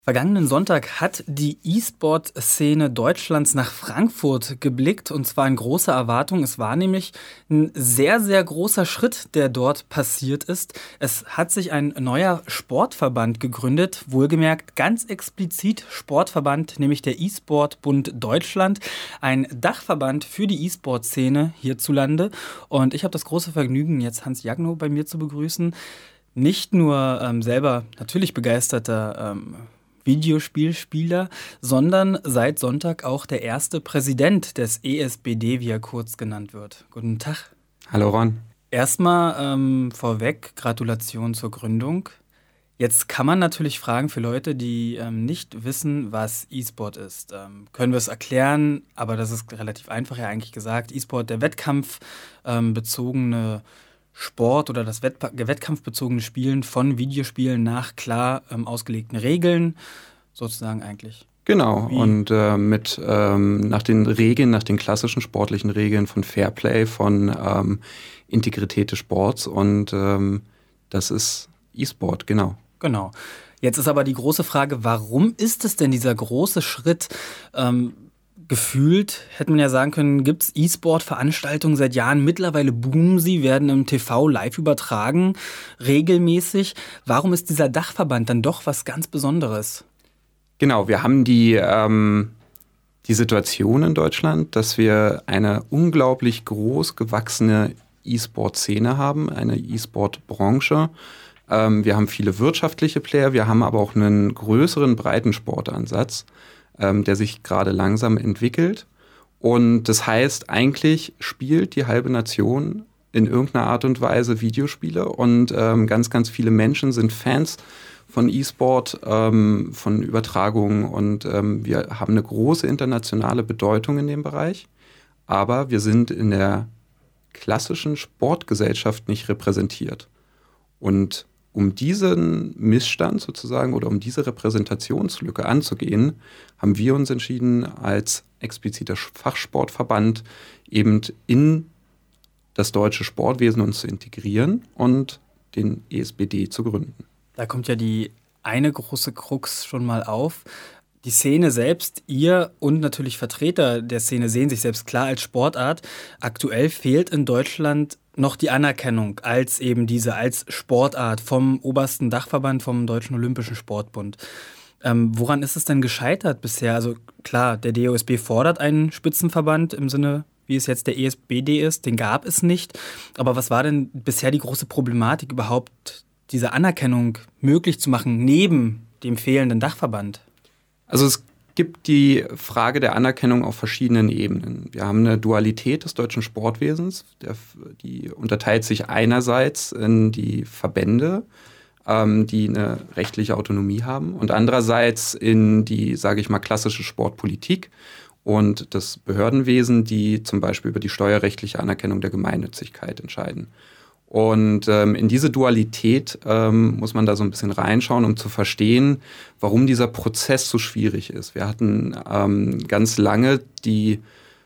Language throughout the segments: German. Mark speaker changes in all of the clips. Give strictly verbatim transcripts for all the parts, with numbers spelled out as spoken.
Speaker 1: Vergangenen Sonntag hat die E-Sport-Szene Deutschlands nach Frankfurt geblickt, und zwar in großer Erwartung. Es war nämlich ein sehr, sehr großer Schritt, der dort passiert ist. Es hat sich ein neuer Sportverband gegründet, wohlgemerkt ganz explizit Sportverband, nämlich der E-Sport-Bund Deutschland, ein Dachverband für die E-Sport-Szene hierzulande. Und ich habe das große Vergnügen, jetzt Hans Jagnow bei mir zu begrüßen. Nicht nur ähm, selber natürlich begeisterter ähm, Videospielspieler, sondern seit Sonntag auch der erste Präsident des E S B D, wie er kurz genannt wird. Guten Tag.
Speaker 2: Hallo Ron.
Speaker 1: Erstmal ähm, vorweg, Gratulation zur Gründung. Jetzt kann man natürlich fragen für Leute, die ähm, nicht wissen, was E-Sport ist. Ähm, können wir es erklären, aber das ist relativ einfach ja eigentlich gesagt. E-Sport, der wettkampfbezogene ähm, Sport oder das Wett- wettkampfbezogene Spielen von Videospielen nach klar ähm, ausgelegten Regeln, sozusagen eigentlich.
Speaker 2: Genau,
Speaker 1: Wie?
Speaker 2: und äh, mit ähm, nach den Regeln, nach den klassischen sportlichen Regeln von Fairplay, von ähm, Integrität des Sports, und ähm, das ist E-Sport, genau.
Speaker 1: Genau. Jetzt ist aber die große Frage, warum ist es denn dieser große Schritt? Ähm, Gefühlt hätte man ja sagen können, gibt es E-Sport-Veranstaltungen seit Jahren. Mittlerweile boomen sie, werden im T V live übertragen, regelmäßig. Warum ist dieser Dachverband dann doch was ganz Besonderes?
Speaker 2: Genau, wir haben die, ähm, die Situation in Deutschland, dass wir eine unglaublich groß gewachsene E-Sport-Szene haben, eine E-Sport-Branche. Ähm, wir haben viele wirtschaftliche Player, wir haben aber auch einen größeren Breitensportansatz, der sich gerade langsam entwickelt. Und das heißt, eigentlich spielt die halbe Nation in irgendeiner Art und Weise Videospiele, und ähm, ganz, ganz viele Menschen sind Fans von E-Sport, ähm, von Übertragungen, und ähm, wir haben eine große internationale Bedeutung in dem Bereich. Aber wir sind in der klassischen Sportgesellschaft nicht repräsentiert. Und um diesen Missstand sozusagen oder um diese Repräsentationslücke anzugehen, haben wir uns entschieden, als expliziter Fachsportverband eben in das deutsche Sportwesen uns zu integrieren und den E S B D zu gründen.
Speaker 1: Da kommt ja die eine große Krux schon mal auf. Die Szene selbst, ihr und natürlich Vertreter der Szene sehen sich selbst klar als Sportart. Aktuell fehlt in Deutschland noch die Anerkennung als eben diese, als Sportart vom obersten Dachverband, vom Deutschen Olympischen Sportbund. Ähm, woran ist es denn gescheitert bisher? Also klar, der D O S B fordert einen Spitzenverband im Sinne, wie es jetzt der E S B D ist, den gab es nicht. Aber was war denn bisher die große Problematik, überhaupt diese Anerkennung möglich zu machen, neben dem fehlenden Dachverband?
Speaker 2: Also es gibt die Frage der Anerkennung auf verschiedenen Ebenen. Wir haben eine Dualität des deutschen Sportwesens, der, die unterteilt sich einerseits in die Verbände, ähm, die eine rechtliche Autonomie haben, und andererseits in die, sage ich mal, klassische Sportpolitik und das Behördenwesen, die zum Beispiel über die steuerrechtliche Anerkennung der Gemeinnützigkeit entscheiden. Und ähm, in diese Dualität ähm, muss man da so ein bisschen reinschauen, um zu verstehen, warum dieser Prozess so schwierig ist. Wir hatten ähm, ganz lange die,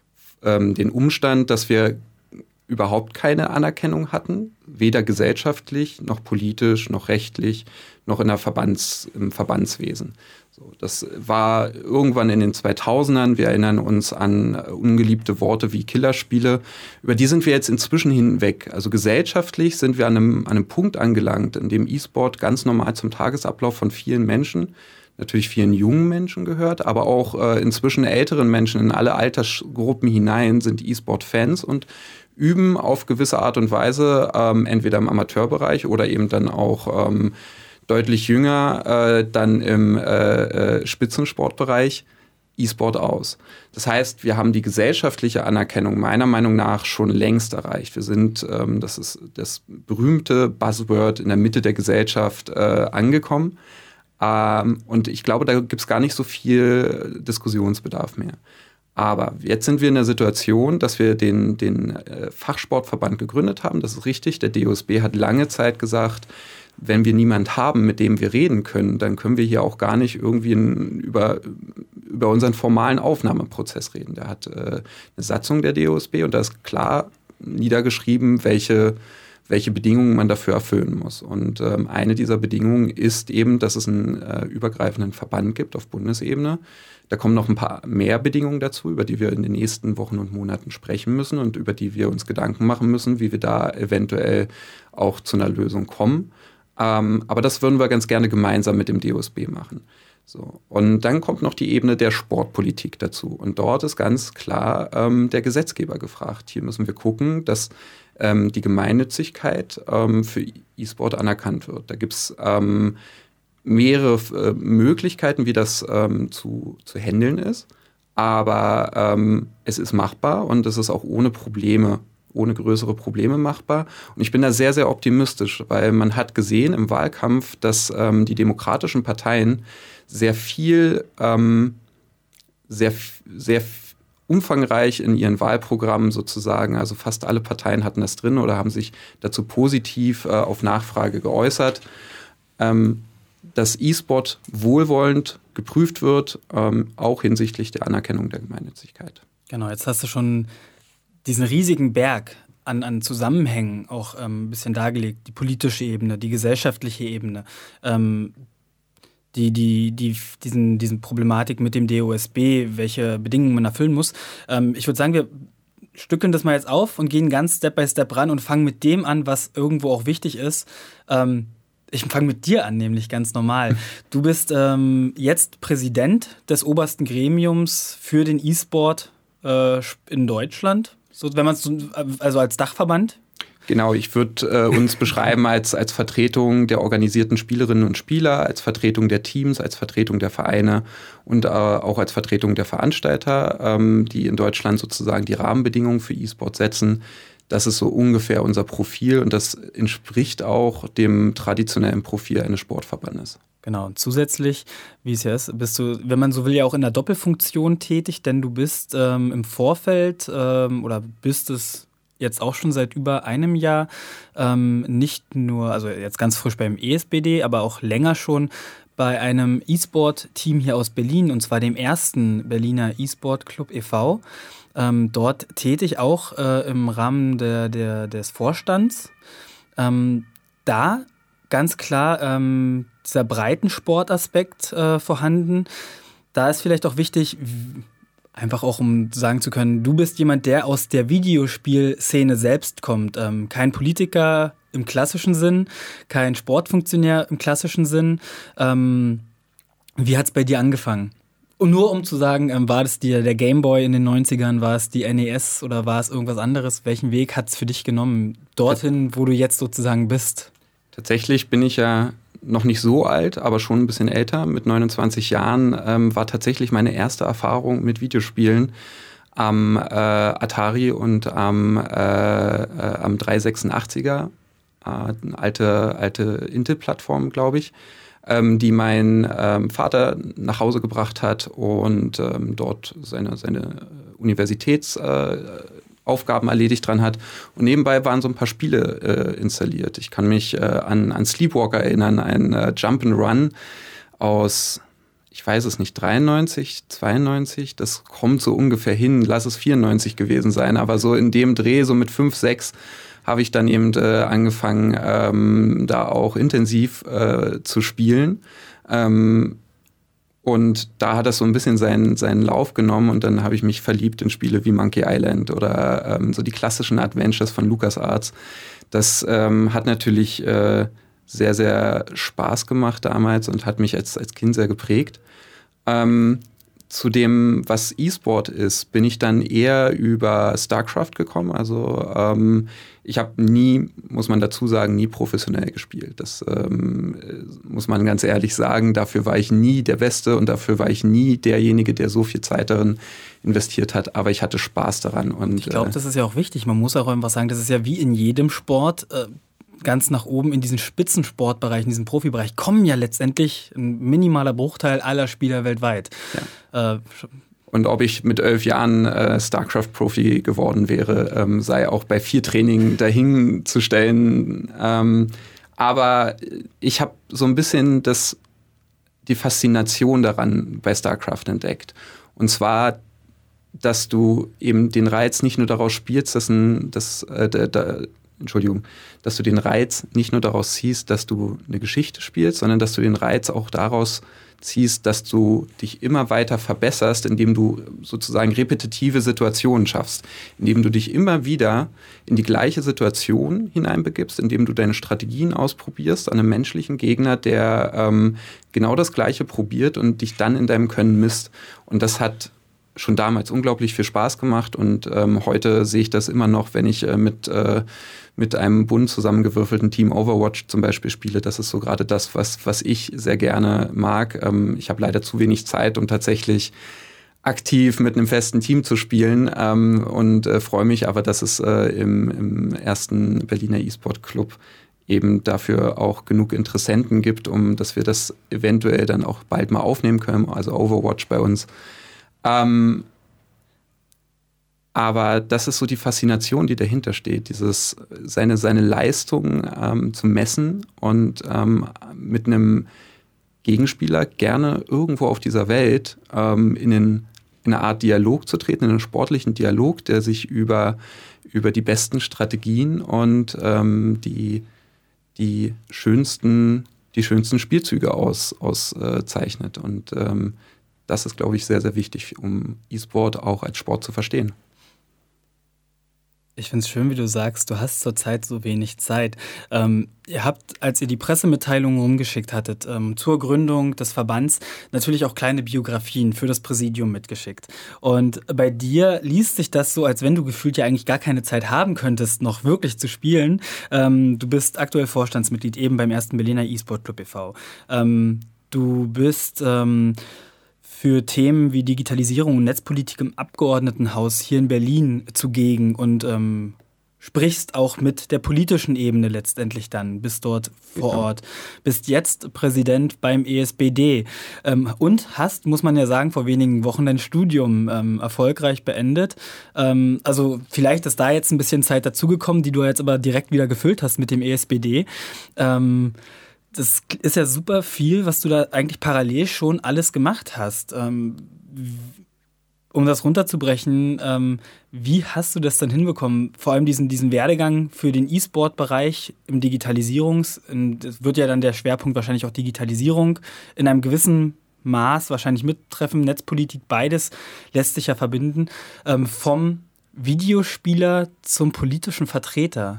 Speaker 2: ähm, den Umstand, dass wir überhaupt keine Anerkennung hatten, weder gesellschaftlich, noch politisch, noch rechtlich, noch in der Verbands, im Verbandswesen. So, das war irgendwann in den zweitausendern. Wir erinnern uns an ungeliebte Worte wie Killerspiele. Über die sind wir jetzt inzwischen hinweg. Also gesellschaftlich sind wir an einem, an einem Punkt angelangt, in dem E-Sport ganz normal zum Tagesablauf von vielen Menschen, natürlich vielen jungen Menschen gehört, aber auch äh, inzwischen älteren Menschen in alle Altersgruppen hinein sind E-Sport-Fans und üben auf gewisse Art und Weise, ähm, entweder im Amateurbereich oder eben dann auch ähm, deutlich jünger, äh, dann im äh, äh, Spitzensportbereich E-Sport aus. Das heißt, wir haben die gesellschaftliche Anerkennung meiner Meinung nach schon längst erreicht. Wir sind, ähm, das ist das berühmte Buzzword, in der Mitte der Gesellschaft äh, angekommen. Ähm, und ich glaube, da gibt es gar nicht so viel Diskussionsbedarf mehr. Aber jetzt sind wir in der Situation, dass wir den, den äh, Fachsportverband gegründet haben. Das ist richtig. Der D O S B hat lange Zeit gesagt, wenn wir niemand haben, mit dem wir reden können, dann können wir hier auch gar nicht irgendwie in, über, über unseren formalen Aufnahmeprozess reden. Der hat äh, eine Satzung der D O S B, und da ist klar niedergeschrieben, welche, welche Bedingungen man dafür erfüllen muss. Und ähm, eine dieser Bedingungen ist eben, dass es einen äh, übergreifenden Verband gibt auf Bundesebene. Da kommen noch ein paar mehr Bedingungen dazu, über die wir in den nächsten Wochen und Monaten sprechen müssen und über die wir uns Gedanken machen müssen, wie wir da eventuell auch zu einer Lösung kommen. Ähm, aber das würden wir ganz gerne gemeinsam mit dem D O S B machen. So. Und dann kommt noch die Ebene der Sportpolitik dazu. Und dort ist ganz klar ähm, der Gesetzgeber gefragt. Hier müssen wir gucken, dass ähm, die Gemeinnützigkeit ähm, für E-Sport anerkannt wird. Da gibt es ähm, mehrere äh, Möglichkeiten, wie das ähm, zu, zu handeln ist. Aber ähm, es ist machbar und es ist auch ohne Probleme, ohne größere Probleme machbar. Und ich bin da sehr, sehr optimistisch, weil man hat gesehen im Wahlkampf, dass ähm, die demokratischen Parteien sehr viel, ähm, sehr, sehr umfangreich in ihren Wahlprogrammen sozusagen, also fast alle Parteien hatten das drin oder haben sich dazu positiv äh, auf Nachfrage geäußert, ähm, dass E-Sport wohlwollend geprüft wird, ähm, auch hinsichtlich der Anerkennung der Gemeinnützigkeit.
Speaker 1: Genau, jetzt hast du schon diesen riesigen Berg an, an Zusammenhängen auch ähm, ein bisschen dargelegt. Die politische Ebene, die gesellschaftliche Ebene, ähm, die, die, die, diesen, diesen Problematik mit dem D O S B, welche Bedingungen man erfüllen muss. Ähm, ich würde sagen, wir stückeln das mal jetzt auf und gehen ganz Step by Step ran und fangen mit dem an, was irgendwo auch wichtig ist. Ähm, ich fange mit dir an, nämlich ganz normal. Du bist ähm, jetzt Präsident des obersten Gremiums für den E-Sport äh, in Deutschland. So, wenn man es also als Dachverband?
Speaker 2: Genau, ich würde äh, uns beschreiben als, als Vertretung der organisierten Spielerinnen und Spieler, als Vertretung der Teams, als Vertretung der Vereine und äh, auch als Vertretung der Veranstalter, ähm, die in Deutschland sozusagen die Rahmenbedingungen für E-Sport setzen. Das ist so ungefähr unser Profil und das entspricht auch dem traditionellen Profil eines Sportverbandes.
Speaker 1: Genau, und zusätzlich, wie es ja ist, bist du, wenn man so will, ja auch in der Doppelfunktion tätig, denn du bist ähm, im Vorfeld ähm, oder bist es jetzt auch schon seit über einem Jahr ähm, nicht nur, also jetzt ganz frisch beim E S B D, aber auch länger schon bei einem E-Sport-Team hier aus Berlin, und zwar dem ersten Berliner E-Sport-Club e V. Ähm, dort tätig, auch äh, im Rahmen der, der, des Vorstands. Ähm, da ganz klar ähm, dieser Breitensportaspekt äh, vorhanden. Da ist vielleicht auch wichtig, einfach auch um sagen zu können, du bist jemand, der aus der Videospielszene selbst kommt. Ähm, kein Politiker im klassischen Sinn, kein Sportfunktionär im klassischen Sinn. Ähm, wie hat es bei dir angefangen? Und nur um zu sagen, ähm, war das dir der Gameboy in den neunzigern, war es die N E S oder war es irgendwas anderes? Welchen Weg hat es für dich genommen, dorthin, wo du jetzt sozusagen bist? Tatsächlich bin ich ja noch nicht so alt, aber schon ein bisschen älter. Mit neunundzwanzig Jahren ähm, war tatsächlich meine erste Erfahrung mit Videospielen am äh, Atari und am, äh, äh, am dreihundertsechsundachtziger, äh, eine alte, alte Intel-Plattform, glaube ich, ähm, die mein ähm, Vater nach Hause gebracht hat und ähm, dort seine, seine Universitäts- äh, Aufgaben erledigt dran hat. Und nebenbei waren so ein paar Spiele äh, installiert. Ich kann mich äh, an, an Sleepwalker erinnern, ein äh, Jump'n'Run aus, ich weiß es nicht, dreiundneunzig, zweiundneunzig, das kommt so ungefähr hin, lass es vierundneunzig gewesen sein, aber so in dem Dreh, so mit fünf, sechs, habe ich dann eben äh, angefangen, ähm, da auch intensiv äh, zu spielen. Ähm, Und da hat das so ein bisschen seinen, seinen Lauf genommen und dann habe ich mich verliebt in Spiele wie Monkey Island oder ähm, so die klassischen Adventures von LucasArts. Das ähm, hat natürlich äh, sehr, sehr Spaß gemacht damals und hat mich als, als Kind sehr geprägt. Ähm, zu dem, was E-Sport ist, bin ich dann eher über StarCraft gekommen. Also ähm, ich habe nie, muss man dazu sagen, nie professionell gespielt. Das ähm, muss man ganz ehrlich sagen. Dafür war ich nie der Beste und dafür war ich nie derjenige, der so viel Zeit darin investiert hat. Aber ich hatte Spaß daran. Und ich glaube, das ist ja auch wichtig. Man muss auch einfach sagen, das ist ja wie in jedem Sport. Äh ganz nach oben in diesen Spitzensportbereich, in diesen Profibereich, kommen ja letztendlich ein minimaler Bruchteil aller Spieler weltweit.
Speaker 2: Ja. Äh, Und ob ich mit elf Jahren äh, StarCraft-Profi geworden wäre, ähm, sei auch bei vier Trainingen dahinzustellen. Ähm, aber ich habe so ein bisschen das, die Faszination daran bei StarCraft entdeckt. Und zwar, dass du eben den Reiz nicht nur daraus spielst, dass, ein, dass äh, da, da Entschuldigung, dass du den Reiz nicht nur daraus ziehst, dass du eine Geschichte spielst, sondern dass du den Reiz auch daraus ziehst, dass du dich immer weiter verbesserst, indem du sozusagen repetitive Situationen schaffst, indem du dich immer wieder in die gleiche Situation hineinbegibst, indem du deine Strategien ausprobierst an einem menschlichen Gegner, der ähm, genau das Gleiche probiert und dich dann in deinem Können misst. Und das hat schon damals unglaublich viel Spaß gemacht und ähm, heute sehe ich das immer noch, wenn ich äh, mit, äh, mit einem bunt zusammengewürfelten Team Overwatch zum Beispiel spiele. Das ist so gerade das, was, was ich sehr gerne mag. Ähm, ich habe leider zu wenig Zeit, um tatsächlich aktiv mit einem festen Team zu spielen ähm, und äh, freue mich aber, dass es äh, im, im ersten Berliner E-Sport Club eben dafür auch genug Interessenten gibt, um dass wir das eventuell dann auch bald mal aufnehmen können, also Overwatch bei uns. Ähm, aber das ist so die Faszination, die dahinter steht, dieses seine, seine Leistung ähm, zu messen und ähm, mit einem Gegenspieler gerne irgendwo auf dieser Welt ähm, in, den, in eine Art Dialog zu treten, in einen sportlichen Dialog, der sich über, über die besten Strategien und ähm, die, die, schönsten, die schönsten Spielzüge auszeichnet. Aus, äh, und ähm, das ist, glaube ich, sehr, sehr wichtig, um E-Sport auch als Sport zu verstehen.
Speaker 1: Ich finde es schön, wie du sagst, du hast zurzeit so wenig Zeit. Ähm, ihr habt, als ihr die Pressemitteilungen rumgeschickt hattet, ähm, zur Gründung des Verbands natürlich auch kleine Biografien für das Präsidium mitgeschickt. Und bei dir liest sich das so, als wenn du gefühlt ja eigentlich gar keine Zeit haben könntest, noch wirklich zu spielen. Ähm, du bist aktuell Vorstandsmitglied eben beim ersten Berliner E-Sport Club e V Ähm, du bist Ähm, für Themen wie Digitalisierung und Netzpolitik im Abgeordnetenhaus hier in Berlin zugegen und ähm, sprichst auch mit der politischen Ebene letztendlich dann, bist dort vor
Speaker 2: Genau.
Speaker 1: Ort, bist jetzt Präsident beim E S B D ähm, und hast, muss man ja sagen, vor wenigen Wochen dein Studium ähm, erfolgreich beendet. Ähm, also vielleicht ist da jetzt ein bisschen Zeit dazugekommen, die du jetzt aber direkt wieder gefüllt hast mit dem E S B D. Ähm, Das ist ja super viel, was du da eigentlich parallel schon alles gemacht hast. Ähm, um das runterzubrechen, ähm, wie hast du das dann hinbekommen? Vor allem diesen, diesen Werdegang für den E-Sport-Bereich im Digitalisierungs-, das wird ja dann der Schwerpunkt wahrscheinlich auch Digitalisierung in einem gewissen Maß wahrscheinlich mittreffen, Netzpolitik, beides lässt sich ja verbinden. Ähm, vom Videospieler zum politischen Vertreter.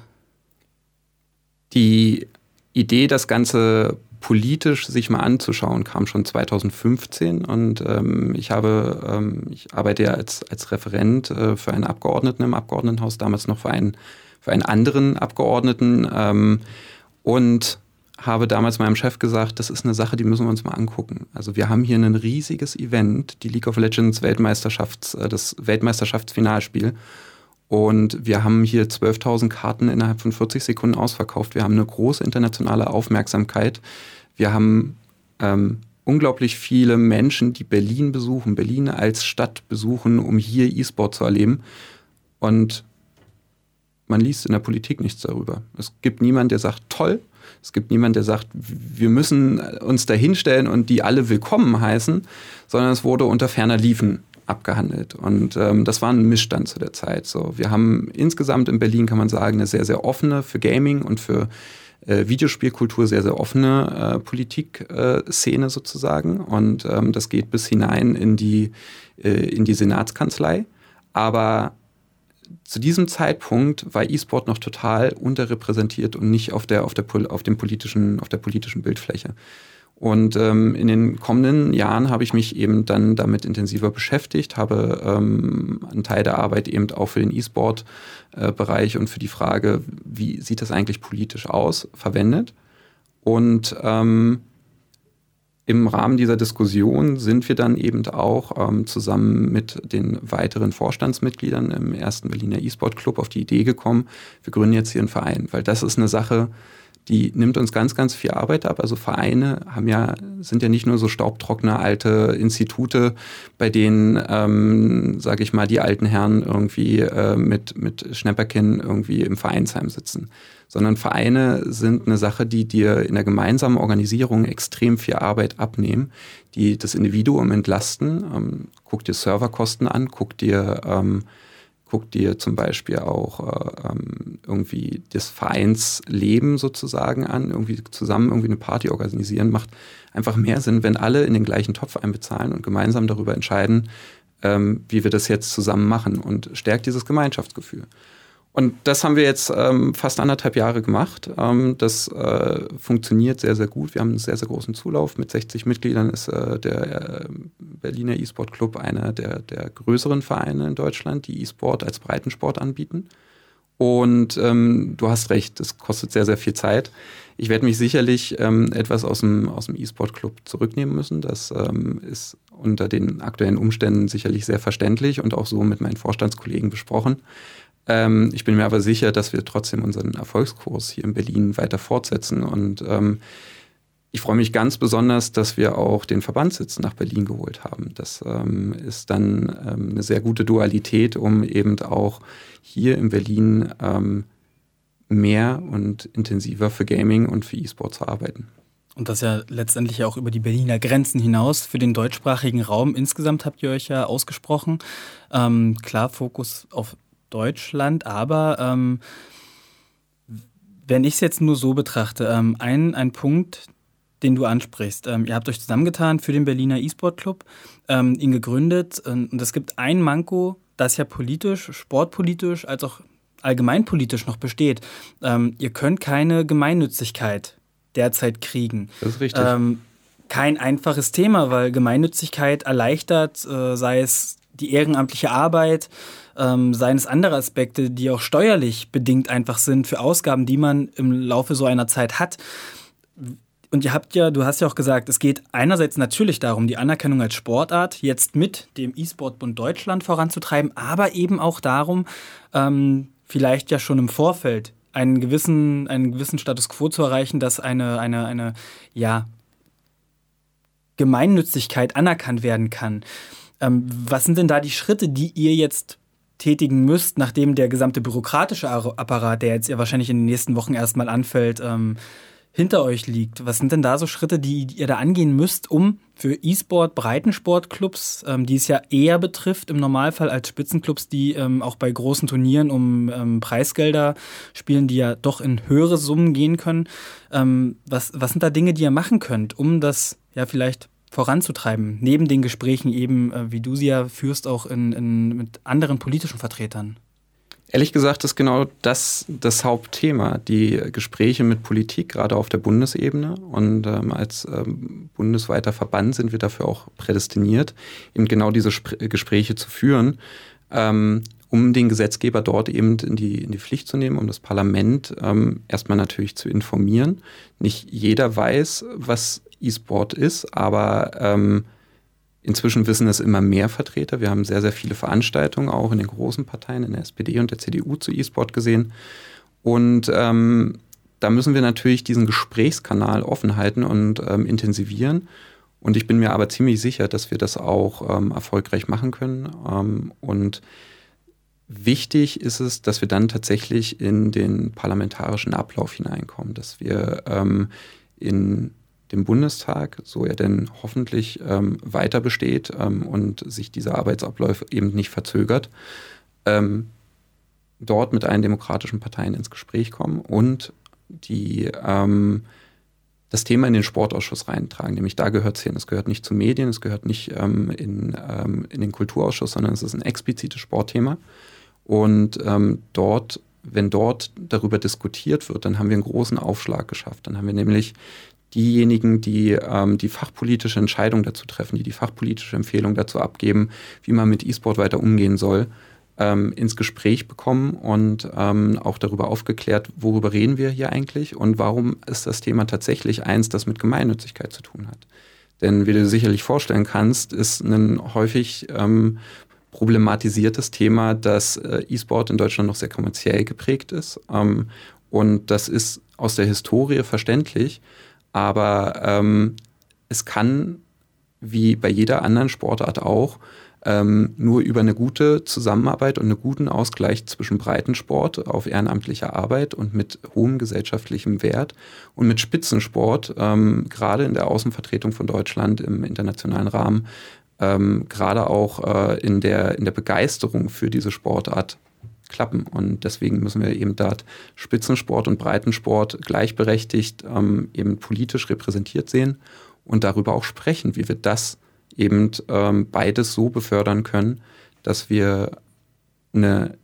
Speaker 2: Die Idee, das Ganze politisch sich mal anzuschauen, kam schon zweitausendfünfzehn und ähm, ich habe, ähm, ich arbeite ja als, als Referent äh, für einen Abgeordneten im Abgeordnetenhaus, damals noch für einen, für einen anderen Abgeordneten ähm, und habe damals meinem Chef gesagt, das ist eine Sache, die müssen wir uns mal angucken. Also wir haben hier ein riesiges Event, die League of Legends Weltmeisterschafts, äh, das Weltmeisterschaftsfinalspiel. Und wir haben hier zwölftausend Karten innerhalb von vierzig Sekunden ausverkauft. Wir haben eine große internationale Aufmerksamkeit. Wir haben ähm, unglaublich viele Menschen, die Berlin besuchen, Berlin als Stadt besuchen, um hier E-Sport zu erleben. Und man liest in der Politik nichts darüber. Es gibt niemanden, der sagt, toll. Es gibt niemanden, der sagt, wir müssen uns da hinstellen und die alle willkommen heißen, sondern es wurde unter ferner Liefen abgehandelt. Und ähm, das war ein Missstand zu der Zeit. So, wir haben insgesamt in Berlin, kann man sagen, eine sehr, sehr offene für Gaming und für äh, Videospielkultur sehr, sehr offene äh, Politik-Szene äh, sozusagen. Und ähm, das geht bis hinein in die, äh, in die Senatskanzlei. Aber zu diesem Zeitpunkt war E-Sport noch total unterrepräsentiert und nicht auf der, auf der, auf dem politischen, auf der politischen Bildfläche. Und ähm, in den kommenden Jahren habe ich mich eben dann damit intensiver beschäftigt, habe ähm, einen Teil der Arbeit eben auch für den E-Sport-Bereich äh, und für die Frage, wie sieht das eigentlich politisch aus, verwendet. Und ähm, im Rahmen dieser Diskussion sind wir dann eben auch ähm, zusammen mit den weiteren Vorstandsmitgliedern im ersten Berliner E-Sport Club auf die Idee gekommen, wir gründen jetzt hier einen Verein, weil das ist eine Sache, die nimmt uns ganz, ganz viel Arbeit ab. Also Vereine haben ja, sind ja nicht nur so staubtrockene alte Institute, bei denen, ähm, sage ich mal, die alten Herren irgendwie äh, mit, mit Schnäpperkinn irgendwie im Vereinsheim sitzen. Sondern Vereine sind eine Sache, die dir in der gemeinsamen Organisierung extrem viel Arbeit abnehmen, die das Individuum entlasten. Ähm, guck dir Serverkosten an, guck dir ähm, guck dir zum Beispiel auch äh, ähm, irgendwie das Vereinsleben sozusagen an, irgendwie zusammen irgendwie eine Party organisieren, macht einfach mehr Sinn, wenn alle in den gleichen Topf einbezahlen und gemeinsam darüber entscheiden, ähm, wie wir das jetzt zusammen machen und stärkt dieses Gemeinschaftsgefühl. Und das haben wir jetzt ähm, fast anderthalb Jahre gemacht. Ähm, das äh, funktioniert sehr, sehr gut. Wir haben einen sehr, sehr großen Zulauf. Mit sechzig Mitgliedern ist äh, der äh, Berliner E-Sport Club einer der, der größeren Vereine in Deutschland, die E-Sport als Breitensport anbieten. Und ähm, du hast recht, das kostet sehr, sehr viel Zeit. Ich werde mich sicherlich ähm, etwas aus dem, aus dem E-Sport Club zurücknehmen müssen. Das ähm, ist unter den aktuellen Umständen sicherlich sehr verständlich und auch so mit meinen Vorstandskollegen besprochen. Ähm, ich bin mir aber sicher, dass wir trotzdem unseren Erfolgskurs hier in Berlin weiter fortsetzen. Und ähm, ich freue mich ganz besonders, dass wir auch den Verbandssitz nach Berlin geholt haben. Das ähm, ist dann ähm, eine sehr gute Dualität, um eben auch hier in Berlin ähm, mehr und intensiver für Gaming und für E-Sport zu arbeiten.
Speaker 1: Und das ja letztendlich auch über die Berliner Grenzen hinaus. Für den deutschsprachigen Raum insgesamt habt ihr euch ja ausgesprochen. Ähm, klar, Fokus auf Deutschland, aber ähm, wenn ich es jetzt nur so betrachte, ähm, ein, ein Punkt, den du ansprichst, ähm, ihr habt euch zusammengetan für den Berliner E-Sport Club, ähm, ihn gegründet ähm, und es gibt ein Manko, das ja politisch, sportpolitisch als auch allgemeinpolitisch noch besteht. Ähm, ihr könnt keine Gemeinnützigkeit derzeit kriegen.
Speaker 2: Das ist richtig.
Speaker 1: Ähm, kein einfaches Thema, weil Gemeinnützigkeit erleichtert, äh, sei es die ehrenamtliche Arbeit, ähm, seien es andere Aspekte, die auch steuerlich bedingt einfach sind für Ausgaben, die man im Laufe so einer Zeit hat. Und ihr habt ja, du hast ja auch gesagt, es geht einerseits natürlich darum, die Anerkennung als Sportart jetzt mit dem E-Sport-Bund Deutschland voranzutreiben, aber eben auch darum, ähm, vielleicht ja schon im Vorfeld einen gewissen, einen gewissen Status quo zu erreichen, dass eine, eine, eine ja, Gemeinnützigkeit anerkannt werden kann. Ähm, was sind denn da die Schritte, die ihr jetzt tätigen müsst, nachdem der gesamte bürokratische Apparat, der jetzt ja wahrscheinlich in den nächsten Wochen erstmal anfällt, ähm, hinter euch liegt? Was sind denn da so Schritte, die ihr da angehen müsst, um für E-Sport, Breitensportclubs, ähm, die es ja eher betrifft im Normalfall als Spitzenclubs, die ähm, auch bei großen Turnieren um ähm, Preisgelder spielen, die ja doch in höhere Summen gehen können. Ähm, was, was sind da Dinge, die ihr machen könnt, um das ja vielleicht voranzutreiben, neben den Gesprächen eben, äh, wie du sie ja führst, auch in, in, mit anderen politischen Vertretern?
Speaker 2: Ehrlich gesagt ist genau das das Hauptthema, die Gespräche mit Politik, gerade auf der Bundesebene. Und ähm, als ähm, bundesweiter Verband sind wir dafür auch prädestiniert, eben genau diese Sp- Gespräche zu führen, ähm, um den Gesetzgeber dort eben in die, in die Pflicht zu nehmen, um das Parlament ähm, erstmal natürlich zu informieren. Nicht jeder weiß, was E-Sport ist, aber ähm, inzwischen wissen es immer mehr Vertreter. Wir haben sehr, sehr viele Veranstaltungen, auch in den großen Parteien, in der S P D und der C D U zu E-Sport gesehen. Und ähm, da müssen wir natürlich diesen Gesprächskanal offen halten und ähm, intensivieren. Und ich bin mir aber ziemlich sicher, dass wir das auch ähm, erfolgreich machen können. Ähm, und wichtig ist es, dass wir dann tatsächlich in den parlamentarischen Ablauf hineinkommen, dass wir ähm, in dem Bundestag, so er denn hoffentlich ähm, weiter besteht ähm, und sich dieser Arbeitsablauf eben nicht verzögert, ähm, dort mit allen demokratischen Parteien ins Gespräch kommen und die ähm, das Thema in den Sportausschuss reintragen. Nämlich da gehört es hin. Es gehört nicht zu Medien, es gehört nicht ähm, in, ähm, in den Kulturausschuss, sondern es ist ein explizites Sportthema. Und ähm, dort, wenn dort darüber diskutiert wird, dann haben wir einen großen Aufschlag geschafft. Dann haben wir nämlich diejenigen, die ähm, die fachpolitische Entscheidung dazu treffen, die die fachpolitische Empfehlung dazu abgeben, wie man mit E-Sport weiter umgehen soll, ähm, ins Gespräch bekommen und ähm, auch darüber aufgeklärt, worüber reden wir hier eigentlich und warum ist das Thema tatsächlich eins, das mit Gemeinnützigkeit zu tun hat. Denn wie du dir sicherlich vorstellen kannst, ist ein häufig ähm, problematisiertes Thema, dass äh, E-Sport in Deutschland noch sehr kommerziell geprägt ist. Ähm, und das ist aus der Historie verständlich. Aber ähm, es kann, wie bei jeder anderen Sportart auch, ähm, nur über eine gute Zusammenarbeit und einen guten Ausgleich zwischen Breitensport auf ehrenamtlicher Arbeit und mit hohem gesellschaftlichem Wert und mit Spitzensport, ähm, gerade in der Außenvertretung von Deutschland im internationalen Rahmen, ähm, gerade auch äh, in der, in der Begeisterung für diese Sportart klappen. Und deswegen müssen wir eben dort Spitzensport und Breitensport gleichberechtigt ähm, eben politisch repräsentiert sehen und darüber auch sprechen, wie wir das eben ähm, beides so befördern können, dass wir eine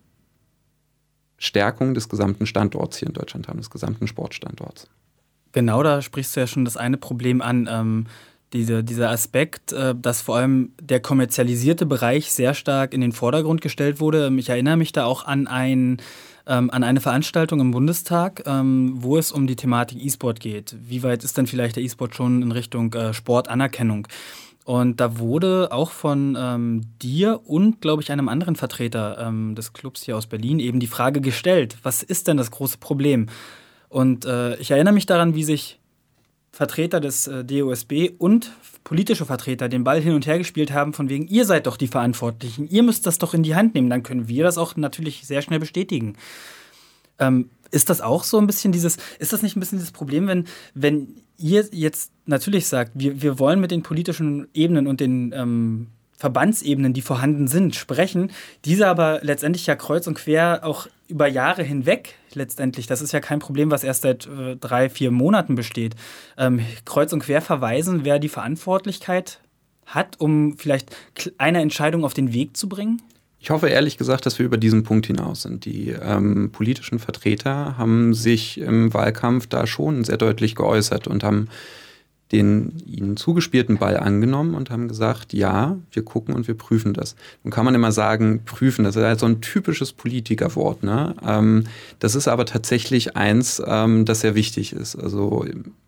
Speaker 2: Stärkung des gesamten Standorts hier in Deutschland haben, des gesamten Sportstandorts.
Speaker 1: Genau, da sprichst du ja schon das eine Problem an, ähm, diese, dieser Aspekt, äh, dass vor allem der kommerzialisierte Bereich sehr stark in den Vordergrund gestellt wurde. Ich erinnere mich da auch an, ein, ähm, an eine Veranstaltung im Bundestag, ähm, wo es um die Thematik E-Sport geht. Wie weit ist denn vielleicht der E-Sport schon in Richtung äh, Sportanerkennung? Und da wurde auch von ähm, dir und, glaube ich, einem anderen Vertreter ähm, des Clubs hier aus Berlin eben die Frage gestellt, was ist denn das große Problem? Und äh, ich erinnere mich daran, wie sich Vertreter des äh, D O S B und politische Vertreter den Ball hin und her gespielt haben, von wegen, ihr seid doch die Verantwortlichen, ihr müsst das doch in die Hand nehmen, dann können wir das auch natürlich sehr schnell bestätigen. Ähm, ist das auch so ein bisschen dieses, ist das nicht ein bisschen dieses Problem, wenn, wenn ihr jetzt natürlich sagt, wir, wir wollen mit den politischen Ebenen und den ähm, Verbandsebenen, die vorhanden sind, sprechen, diese aber letztendlich ja kreuz und quer auch über Jahre hinweg letztendlich, das ist ja kein Problem, was erst seit äh, drei, vier Monaten besteht, ähm, kreuz und quer verweisen, wer die Verantwortlichkeit hat, um vielleicht eine Entscheidung auf den Weg zu bringen?
Speaker 2: Ich hoffe ehrlich gesagt, dass wir über diesen Punkt hinaus sind. Die ähm, politischen Vertreter haben sich im Wahlkampf da schon sehr deutlich geäußert und haben den ihnen zugespielten Ball angenommen und haben gesagt, ja, wir gucken und wir prüfen das. Nun kann man immer sagen, prüfen, das ist halt so ein typisches Politikerwort, ne? Ähm, das ist aber tatsächlich eins, ähm, das sehr wichtig ist. Also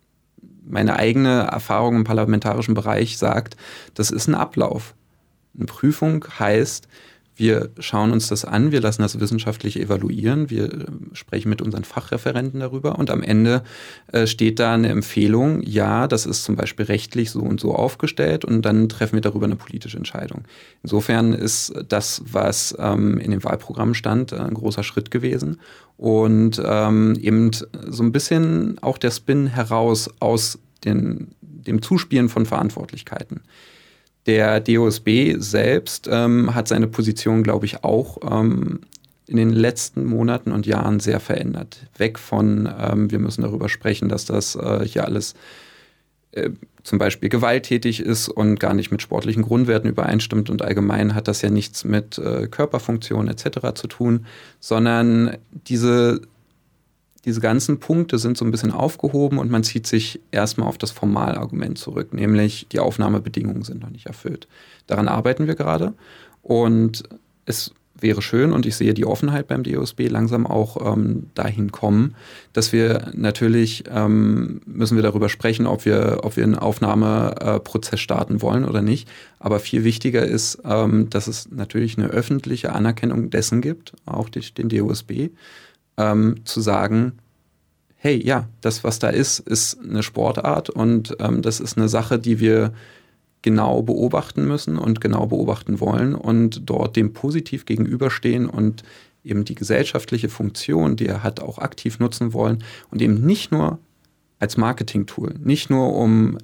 Speaker 2: meine eigene Erfahrung im parlamentarischen Bereich sagt, das ist ein Ablauf. Eine Prüfung heißt, wir schauen uns das an, wir lassen das wissenschaftlich evaluieren, wir sprechen mit unseren Fachreferenten darüber und am Ende äh, steht da eine Empfehlung, ja, das ist zum Beispiel rechtlich so und so aufgestellt und dann treffen wir darüber eine politische Entscheidung. Insofern ist das, was ähm, in dem Wahlprogramm stand, ein großer Schritt gewesen und ähm, eben so ein bisschen auch der Spin heraus aus den, dem Zuspielen von Verantwortlichkeiten. Der D O S B selbst ähm, hat seine Position, glaube ich, auch ähm, in den letzten Monaten und Jahren sehr verändert. Weg von, ähm, wir müssen darüber sprechen, dass das äh, hier alles äh, zum Beispiel gewalttätig ist und gar nicht mit sportlichen Grundwerten übereinstimmt und allgemein hat das ja nichts mit äh, Körperfunktion et cetera zu tun, sondern diese Diese ganzen Punkte sind so ein bisschen aufgehoben und man zieht sich erstmal auf das Formalargument zurück, nämlich die Aufnahmebedingungen sind noch nicht erfüllt. Daran arbeiten wir gerade und es wäre schön und ich sehe die Offenheit beim D O S B langsam auch ähm, dahin kommen, dass wir natürlich, ähm, müssen wir darüber sprechen, ob wir, ob wir einen Aufnahmeprozess starten wollen oder nicht. Aber viel wichtiger ist, ähm, dass es natürlich eine öffentliche Anerkennung dessen gibt, auch durch den D O S B, Ähm, zu sagen, hey, ja, das, was da ist, ist eine Sportart und ähm, das ist eine Sache, die wir genau beobachten müssen und genau beobachten wollen und dort dem positiv gegenüberstehen und eben die gesellschaftliche Funktion, die er hat, auch aktiv nutzen wollen und eben nicht nur als Marketing-Tool, nicht nur um,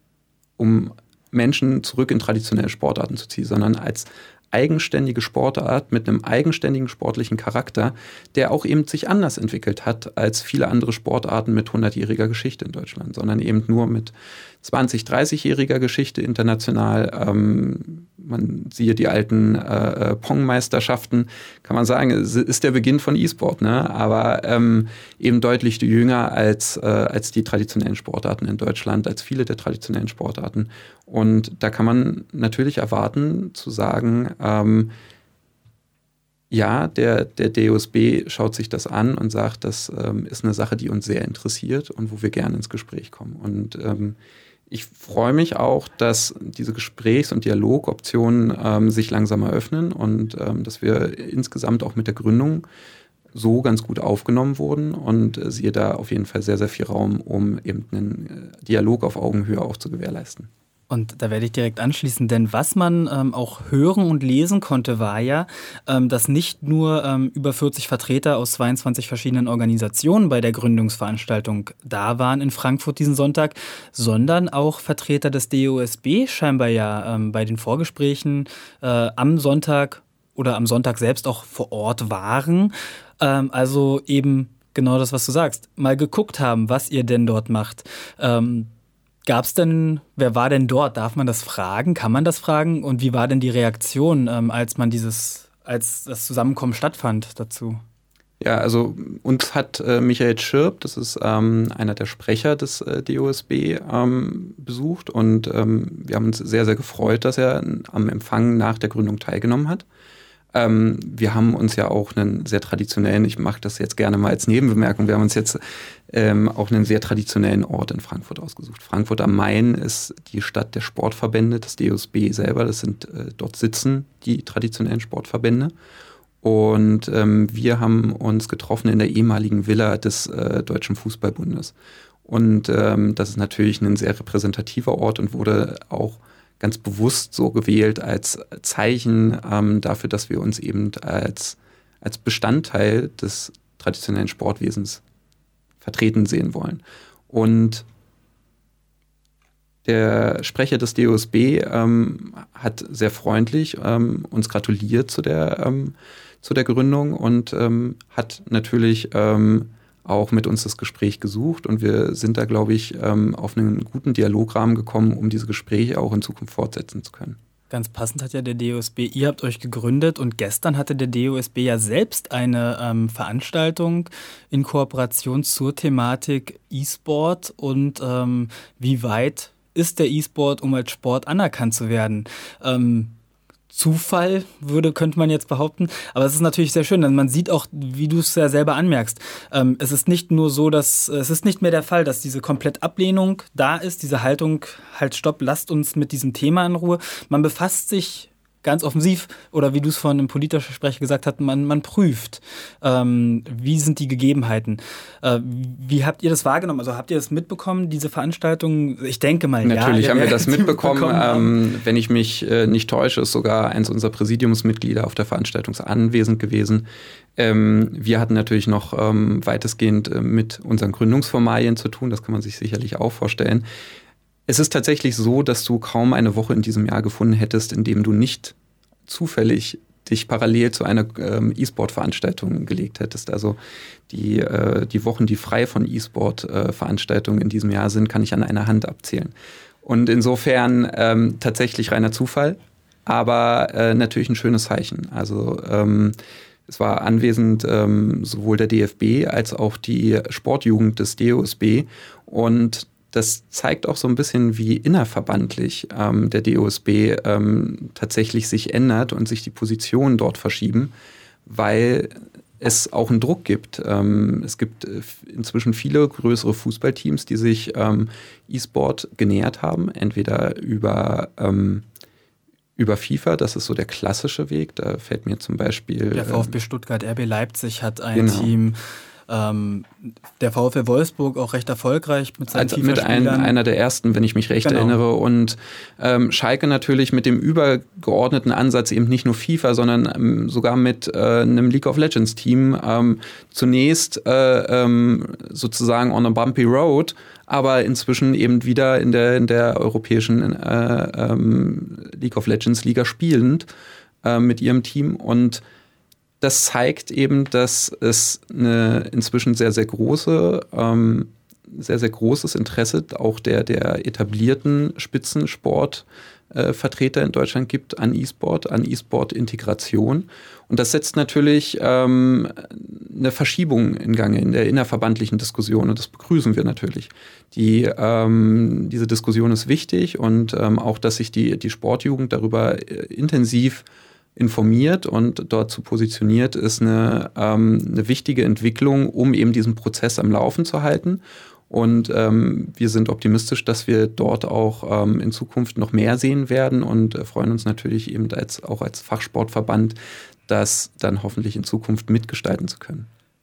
Speaker 2: um Menschen zurück in traditionelle Sportarten zu ziehen, sondern als eigenständige Sportart mit einem eigenständigen sportlichen Charakter, der auch eben sich anders entwickelt hat als viele andere Sportarten mit hundertjähriger Geschichte in Deutschland, sondern eben nur mit zwanzig-, dreißigjähriger Geschichte international. Ähm, man siehe die alten äh, Pong-Meisterschaften, kann man sagen, es ist der Beginn von E-Sport, ne? Aber ähm, eben deutlich jünger als, äh, als die traditionellen Sportarten in Deutschland, als viele der traditionellen Sportarten. Und da kann man natürlich erwarten, zu sagen, ähm, ja, der, der D O S B schaut sich das an und sagt, das ähm, ist eine Sache, die uns sehr interessiert und wo wir gerne ins Gespräch kommen. Und ähm, ich freue mich auch, dass diese Gesprächs- und Dialogoptionen ähm, sich langsam eröffnen und ähm, dass wir insgesamt auch mit der Gründung so ganz gut aufgenommen wurden und äh, sehe da auf jeden Fall sehr, sehr viel Raum, um eben einen äh, Dialog auf Augenhöhe auch zu gewährleisten.
Speaker 1: Und da werde ich direkt anschließen, denn was man ähm, auch hören und lesen konnte, war ja, ähm, dass nicht nur ähm, über vierzig Vertreter aus zweiundzwanzig verschiedenen Organisationen bei der Gründungsveranstaltung da waren in Frankfurt diesen Sonntag, sondern auch Vertreter des D O S B scheinbar ja ähm, bei den Vorgesprächen äh, am Sonntag oder am Sonntag selbst auch vor Ort waren. Ähm, also eben genau das, was du sagst, mal geguckt haben, was ihr denn dort macht. Ähm, Gab's denn, wer war denn dort? Darf man das fragen? Kann man das fragen? Und wie war denn die Reaktion, ähm, als man dieses, als das Zusammenkommen stattfand dazu?
Speaker 2: Ja, also uns hat äh, Michael Schirb, das ist ähm, einer der Sprecher des äh, D O S B, ähm, besucht und ähm, wir haben uns sehr, sehr gefreut, dass er am Empfang nach der Gründung teilgenommen hat. Ähm, wir haben uns ja auch einen sehr traditionellen, ich mache das jetzt gerne mal als Nebenbemerkung, wir haben uns jetzt ähm, auch einen sehr traditionellen Ort in Frankfurt ausgesucht. Frankfurt am Main ist die Stadt der Sportverbände, des D O S B selber, das sind, äh, dort sitzen die traditionellen Sportverbände. Und ähm, wir haben uns getroffen in der ehemaligen Villa des äh, Deutschen Fußballbundes. Und ähm, das ist natürlich ein sehr repräsentativer Ort und wurde auch ganz bewusst so gewählt als Zeichen ähm, dafür, dass wir uns eben als, als Bestandteil des traditionellen Sportwesens vertreten sehen wollen. Und der Sprecher des D O S B ähm, hat sehr freundlich ähm, uns gratuliert zu der, ähm, zu der Gründung und ähm, hat natürlich ähm, auch mit uns das Gespräch gesucht und wir sind da, glaube ich, ähm, auf einen guten Dialograhmen gekommen, um diese Gespräche auch in Zukunft fortsetzen zu können.
Speaker 1: Ganz passend hat ja der D O S B, ihr habt euch gegründet und gestern hatte der D O S B ja selbst eine ähm, Veranstaltung in Kooperation zur Thematik E-Sport und ähm, wie weit ist der E-Sport, um als Sport anerkannt zu werden? Ähm, Zufall, würde, könnte man jetzt behaupten. Aber es ist natürlich sehr schön, denn man sieht auch, wie du es ja selber anmerkst, ähm, es ist nicht nur so, dass es ist nicht mehr der Fall, dass diese komplett Ablehnung da ist, diese Haltung, halt stopp, lasst uns mit diesem Thema in Ruhe. Man befasst sich ganz offensiv, oder wie du es von einem politischen Sprecher gesagt hast, man, man prüft, ähm, wie sind die Gegebenheiten. Äh, wie habt ihr das wahrgenommen? Also habt ihr das mitbekommen, diese Veranstaltung? Ich denke mal,
Speaker 2: Natürlich
Speaker 1: ja.
Speaker 2: Natürlich haben wir das mitbekommen.
Speaker 1: mitbekommen
Speaker 2: ähm, wenn ich mich äh, nicht täusche, ist sogar eins unserer Präsidiumsmitglieder auf der Veranstaltung anwesend gewesen. Ähm, wir hatten natürlich noch ähm, weitestgehend äh, mit unseren Gründungsformalien zu tun. Das kann man sich sicherlich auch vorstellen. Es ist tatsächlich so, dass du kaum eine Woche in diesem Jahr gefunden hättest, in dem du nicht zufällig dich parallel zu einer ähm, E-Sport-Veranstaltung gelegt hättest. Also die, äh, die Wochen, die frei von E-Sport-Veranstaltungen äh, in diesem Jahr sind, kann ich an einer Hand abzählen. Und insofern ähm, tatsächlich reiner Zufall, aber äh, natürlich ein schönes Zeichen. Also ähm, es war anwesend ähm, sowohl der D F B als auch die Sportjugend des D O S B und das zeigt auch so ein bisschen, wie innerverbandlich ähm, der D O S B ähm, tatsächlich sich ändert und sich die Positionen dort verschieben, weil es auch einen Druck gibt. Ähm, es gibt äh, inzwischen viele größere Fußballteams, die sich ähm, E-Sport genähert haben, entweder über ähm, über FIFA, das ist so der klassische Weg. Da fällt mir zum Beispiel
Speaker 1: der VfB Stuttgart, R B Leipzig hat ein
Speaker 2: genau.
Speaker 1: Team. Ähm, der VfL Wolfsburg auch recht erfolgreich mit seinen
Speaker 2: also
Speaker 1: FIFA-Spielern.
Speaker 2: Mit ein, einer der ersten, wenn ich mich recht
Speaker 1: genau.
Speaker 2: erinnere. Und ähm, Schalke natürlich mit dem übergeordneten Ansatz eben nicht nur FIFA, sondern ähm, sogar mit äh, einem League of Legends Team ähm, zunächst äh, ähm, sozusagen on a bumpy road, aber inzwischen eben wieder in der, in der europäischen äh, ähm, League of Legends Liga spielend äh, mit ihrem Team. Und das zeigt eben, dass es eine inzwischen sehr, sehr große, ähm, sehr, sehr großes Interesse auch der, der etablierten Spitzensportvertreter äh, in Deutschland gibt an E-Sport, an E-Sport-Integration. Und das setzt natürlich ähm, eine Verschiebung in Gang in der innerverbandlichen Diskussion und das begrüßen wir natürlich. Die, ähm, diese Diskussion ist wichtig und ähm, auch, dass sich die, die Sportjugend darüber äh, intensiv informiert und dort zu positioniert, ist eine, ähm, eine wichtige Entwicklung, um eben diesen Prozess am Laufen zu halten. Und ähm, wir sind optimistisch, dass wir dort auch ähm, in Zukunft noch mehr sehen werden und äh, freuen uns natürlich eben als, auch als Fachsportverband, das dann hoffentlich in Zukunft mitgestalten zu können.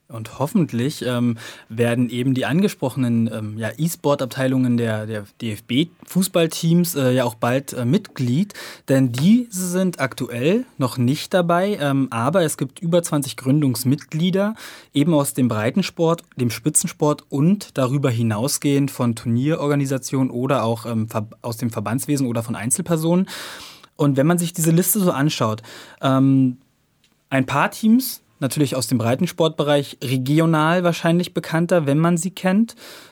Speaker 1: Und hoffentlich ähm, werden eben die angesprochenen ähm, ja, E-Sport-Abteilungen der, der D F B-Fußballteams äh, ja auch bald äh, Mitglied, denn diese sind aktuell noch nicht dabei, ähm, aber es gibt über zwanzig Gründungsmitglieder, eben aus dem Breitensport, dem Spitzensport und darüber hinausgehend von Turnierorganisationen oder auch ähm, aus dem Verbandswesen oder von Einzelpersonen. Und wenn man sich diese Liste so anschaut, ähm, ein paar Teams, natürlich aus dem Breitensportbereich, regional wahrscheinlich bekannter, wenn man sie kennt.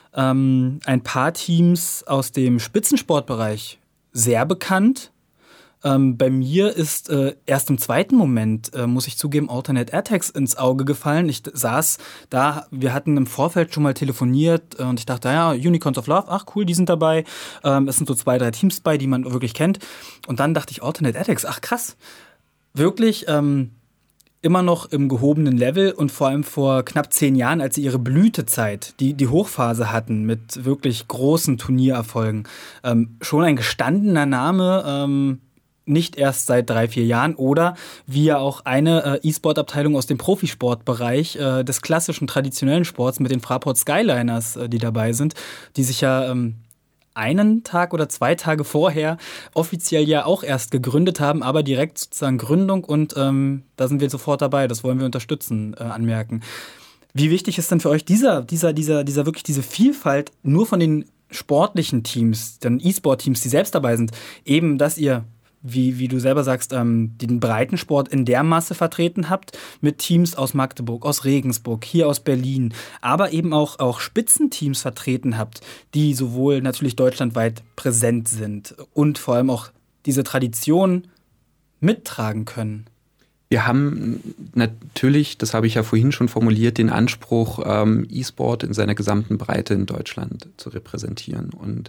Speaker 1: Ähm, ein paar Teams aus dem Spitzensportbereich sehr bekannt. Ähm, bei mir ist äh, erst im zweiten Moment, äh, muss ich zugeben, Alternate Attacks ins Auge gefallen. Ich saß da, wir hatten im Vorfeld schon mal telefoniert äh, und ich dachte, ja, Unicorns of Love, ach cool, die sind dabei. Ähm, es sind so zwei, drei Teams bei, die man wirklich kennt. Und dann dachte ich, Alternate Attacks, ach krass. Wirklich, ähm, immer noch im gehobenen Level und vor allem vor knapp zehn Jahren, als sie ihre Blütezeit, die, die Hochphase hatten mit wirklich großen Turniererfolgen. Ähm, schon ein gestandener Name, ähm, nicht erst seit drei, vier Jahren oder wie ja auch eine äh, E-Sport-Abteilung aus dem Profisportbereich äh, des klassischen, traditionellen Sports mit den Fraport Skyliners, äh, die dabei sind, die sich ja ähm, einen Tag oder zwei Tage vorher offiziell ja auch erst gegründet haben, aber direkt sozusagen Gründung und ähm, da sind wir sofort dabei, das wollen wir unterstützen, äh, anmerken. Wie wichtig ist denn für euch dieser, dieser, dieser, dieser wirklich diese Vielfalt nur von den sportlichen Teams, den E-Sport-Teams, die selbst dabei sind, eben, dass ihr Wie, wie du selber sagst, ähm, den Breitensport in der Masse vertreten habt, mit Teams aus Magdeburg, aus Regensburg, hier aus Berlin, aber eben auch, auch Spitzenteams vertreten habt, die sowohl natürlich deutschlandweit präsent sind und vor allem auch diese Tradition mittragen können.
Speaker 2: Wir haben natürlich, das habe ich ja vorhin schon formuliert, den Anspruch, ähm, E-Sport in seiner gesamten Breite in Deutschland zu repräsentieren. Und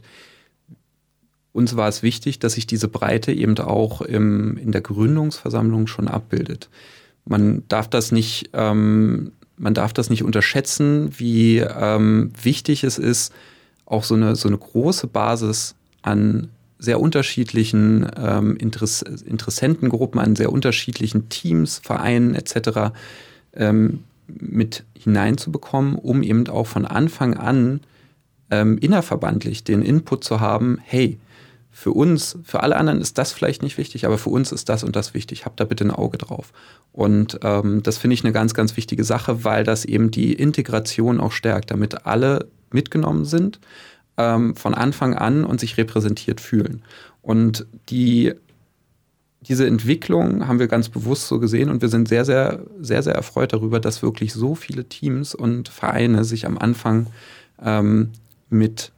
Speaker 2: uns war es wichtig, dass sich diese Breite eben auch im, in der Gründungsversammlung schon abbildet. Man darf das nicht, ähm, man darf das nicht unterschätzen, wie ähm, wichtig es ist, auch so eine, so eine große Basis an sehr unterschiedlichen ähm, Interess- Interessentengruppen, an sehr unterschiedlichen Teams, Vereinen et cetera ähm, mit hineinzubekommen, um eben auch von Anfang an ähm, innerverbandlich den Input zu haben, hey, für uns, für alle anderen ist das vielleicht nicht wichtig, aber für uns ist das und das wichtig. Habt da bitte ein Auge drauf. Und ähm, das finde ich eine ganz, ganz wichtige Sache, weil das eben die Integration auch stärkt, damit alle mitgenommen sind ähm, von Anfang an und sich repräsentiert fühlen. Und die, diese Entwicklung haben wir ganz bewusst so gesehen und wir sind sehr, sehr, sehr, sehr erfreut darüber, dass wirklich so viele Teams und Vereine sich am Anfang ähm, mit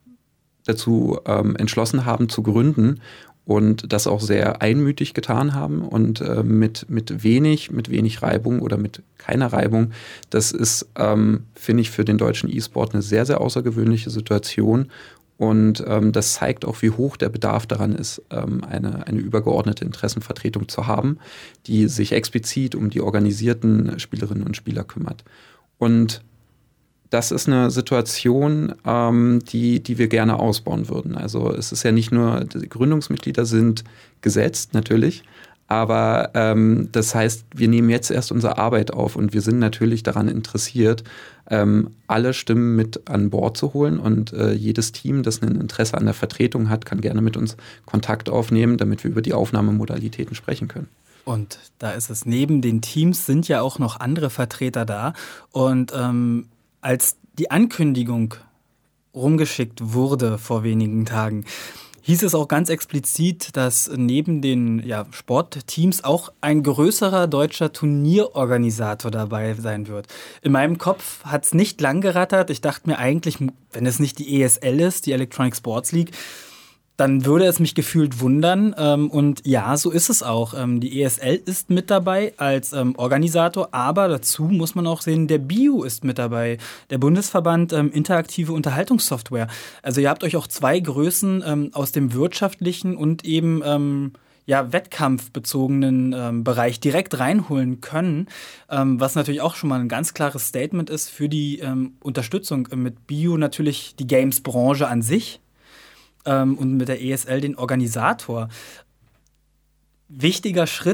Speaker 2: dazu ähm, entschlossen haben zu gründen und das auch sehr einmütig getan haben und äh, mit, mit wenig, mit wenig Reibung oder mit keiner Reibung. Das ist, ähm, finde ich, für den deutschen E-Sport eine sehr, sehr außergewöhnliche Situation und ähm, das zeigt auch, wie hoch der Bedarf daran ist, ähm, eine, eine übergeordnete Interessenvertretung zu haben, die sich explizit um die organisierten Spielerinnen und Spieler kümmert. Und das ist eine Situation, ähm, die, die wir gerne ausbauen würden. Also es ist ja nicht nur, die Gründungsmitglieder sind gesetzt, natürlich, aber ähm, das heißt, wir nehmen jetzt erst unsere Arbeit auf und wir sind natürlich daran interessiert, ähm, alle Stimmen mit an Bord zu holen und äh, jedes Team, das ein Interesse an der Vertretung hat, kann gerne mit uns Kontakt aufnehmen, damit wir über die Aufnahmemodalitäten sprechen können.
Speaker 1: Und da ist es, neben den Teams sind ja auch noch andere Vertreter da und ähm als die Ankündigung rumgeschickt wurde vor wenigen Tagen, hieß es auch ganz explizit, dass neben den ja, Sportteams auch ein größerer deutscher Turnierorganisator dabei sein wird. In meinem Kopf hat es nicht lang gerattert. Ich dachte mir eigentlich, wenn es nicht die E S L ist, die Electronic Sports League, dann würde es mich gefühlt wundern. Und ja, so ist es auch. Die E S L ist mit dabei als Organisator, aber dazu muss man auch sehen, der B I U ist mit dabei, der Bundesverband Interaktive Unterhaltungssoftware. Also ihr habt euch auch zwei Größen aus dem wirtschaftlichen und eben ja, wettkampfbezogenen Bereich direkt reinholen können, was natürlich auch schon mal ein ganz klares Statement ist für die Unterstützung mit B I U natürlich die Games-Branche an sich. Und mit der E S L den Organisator. Wichtiger Schritt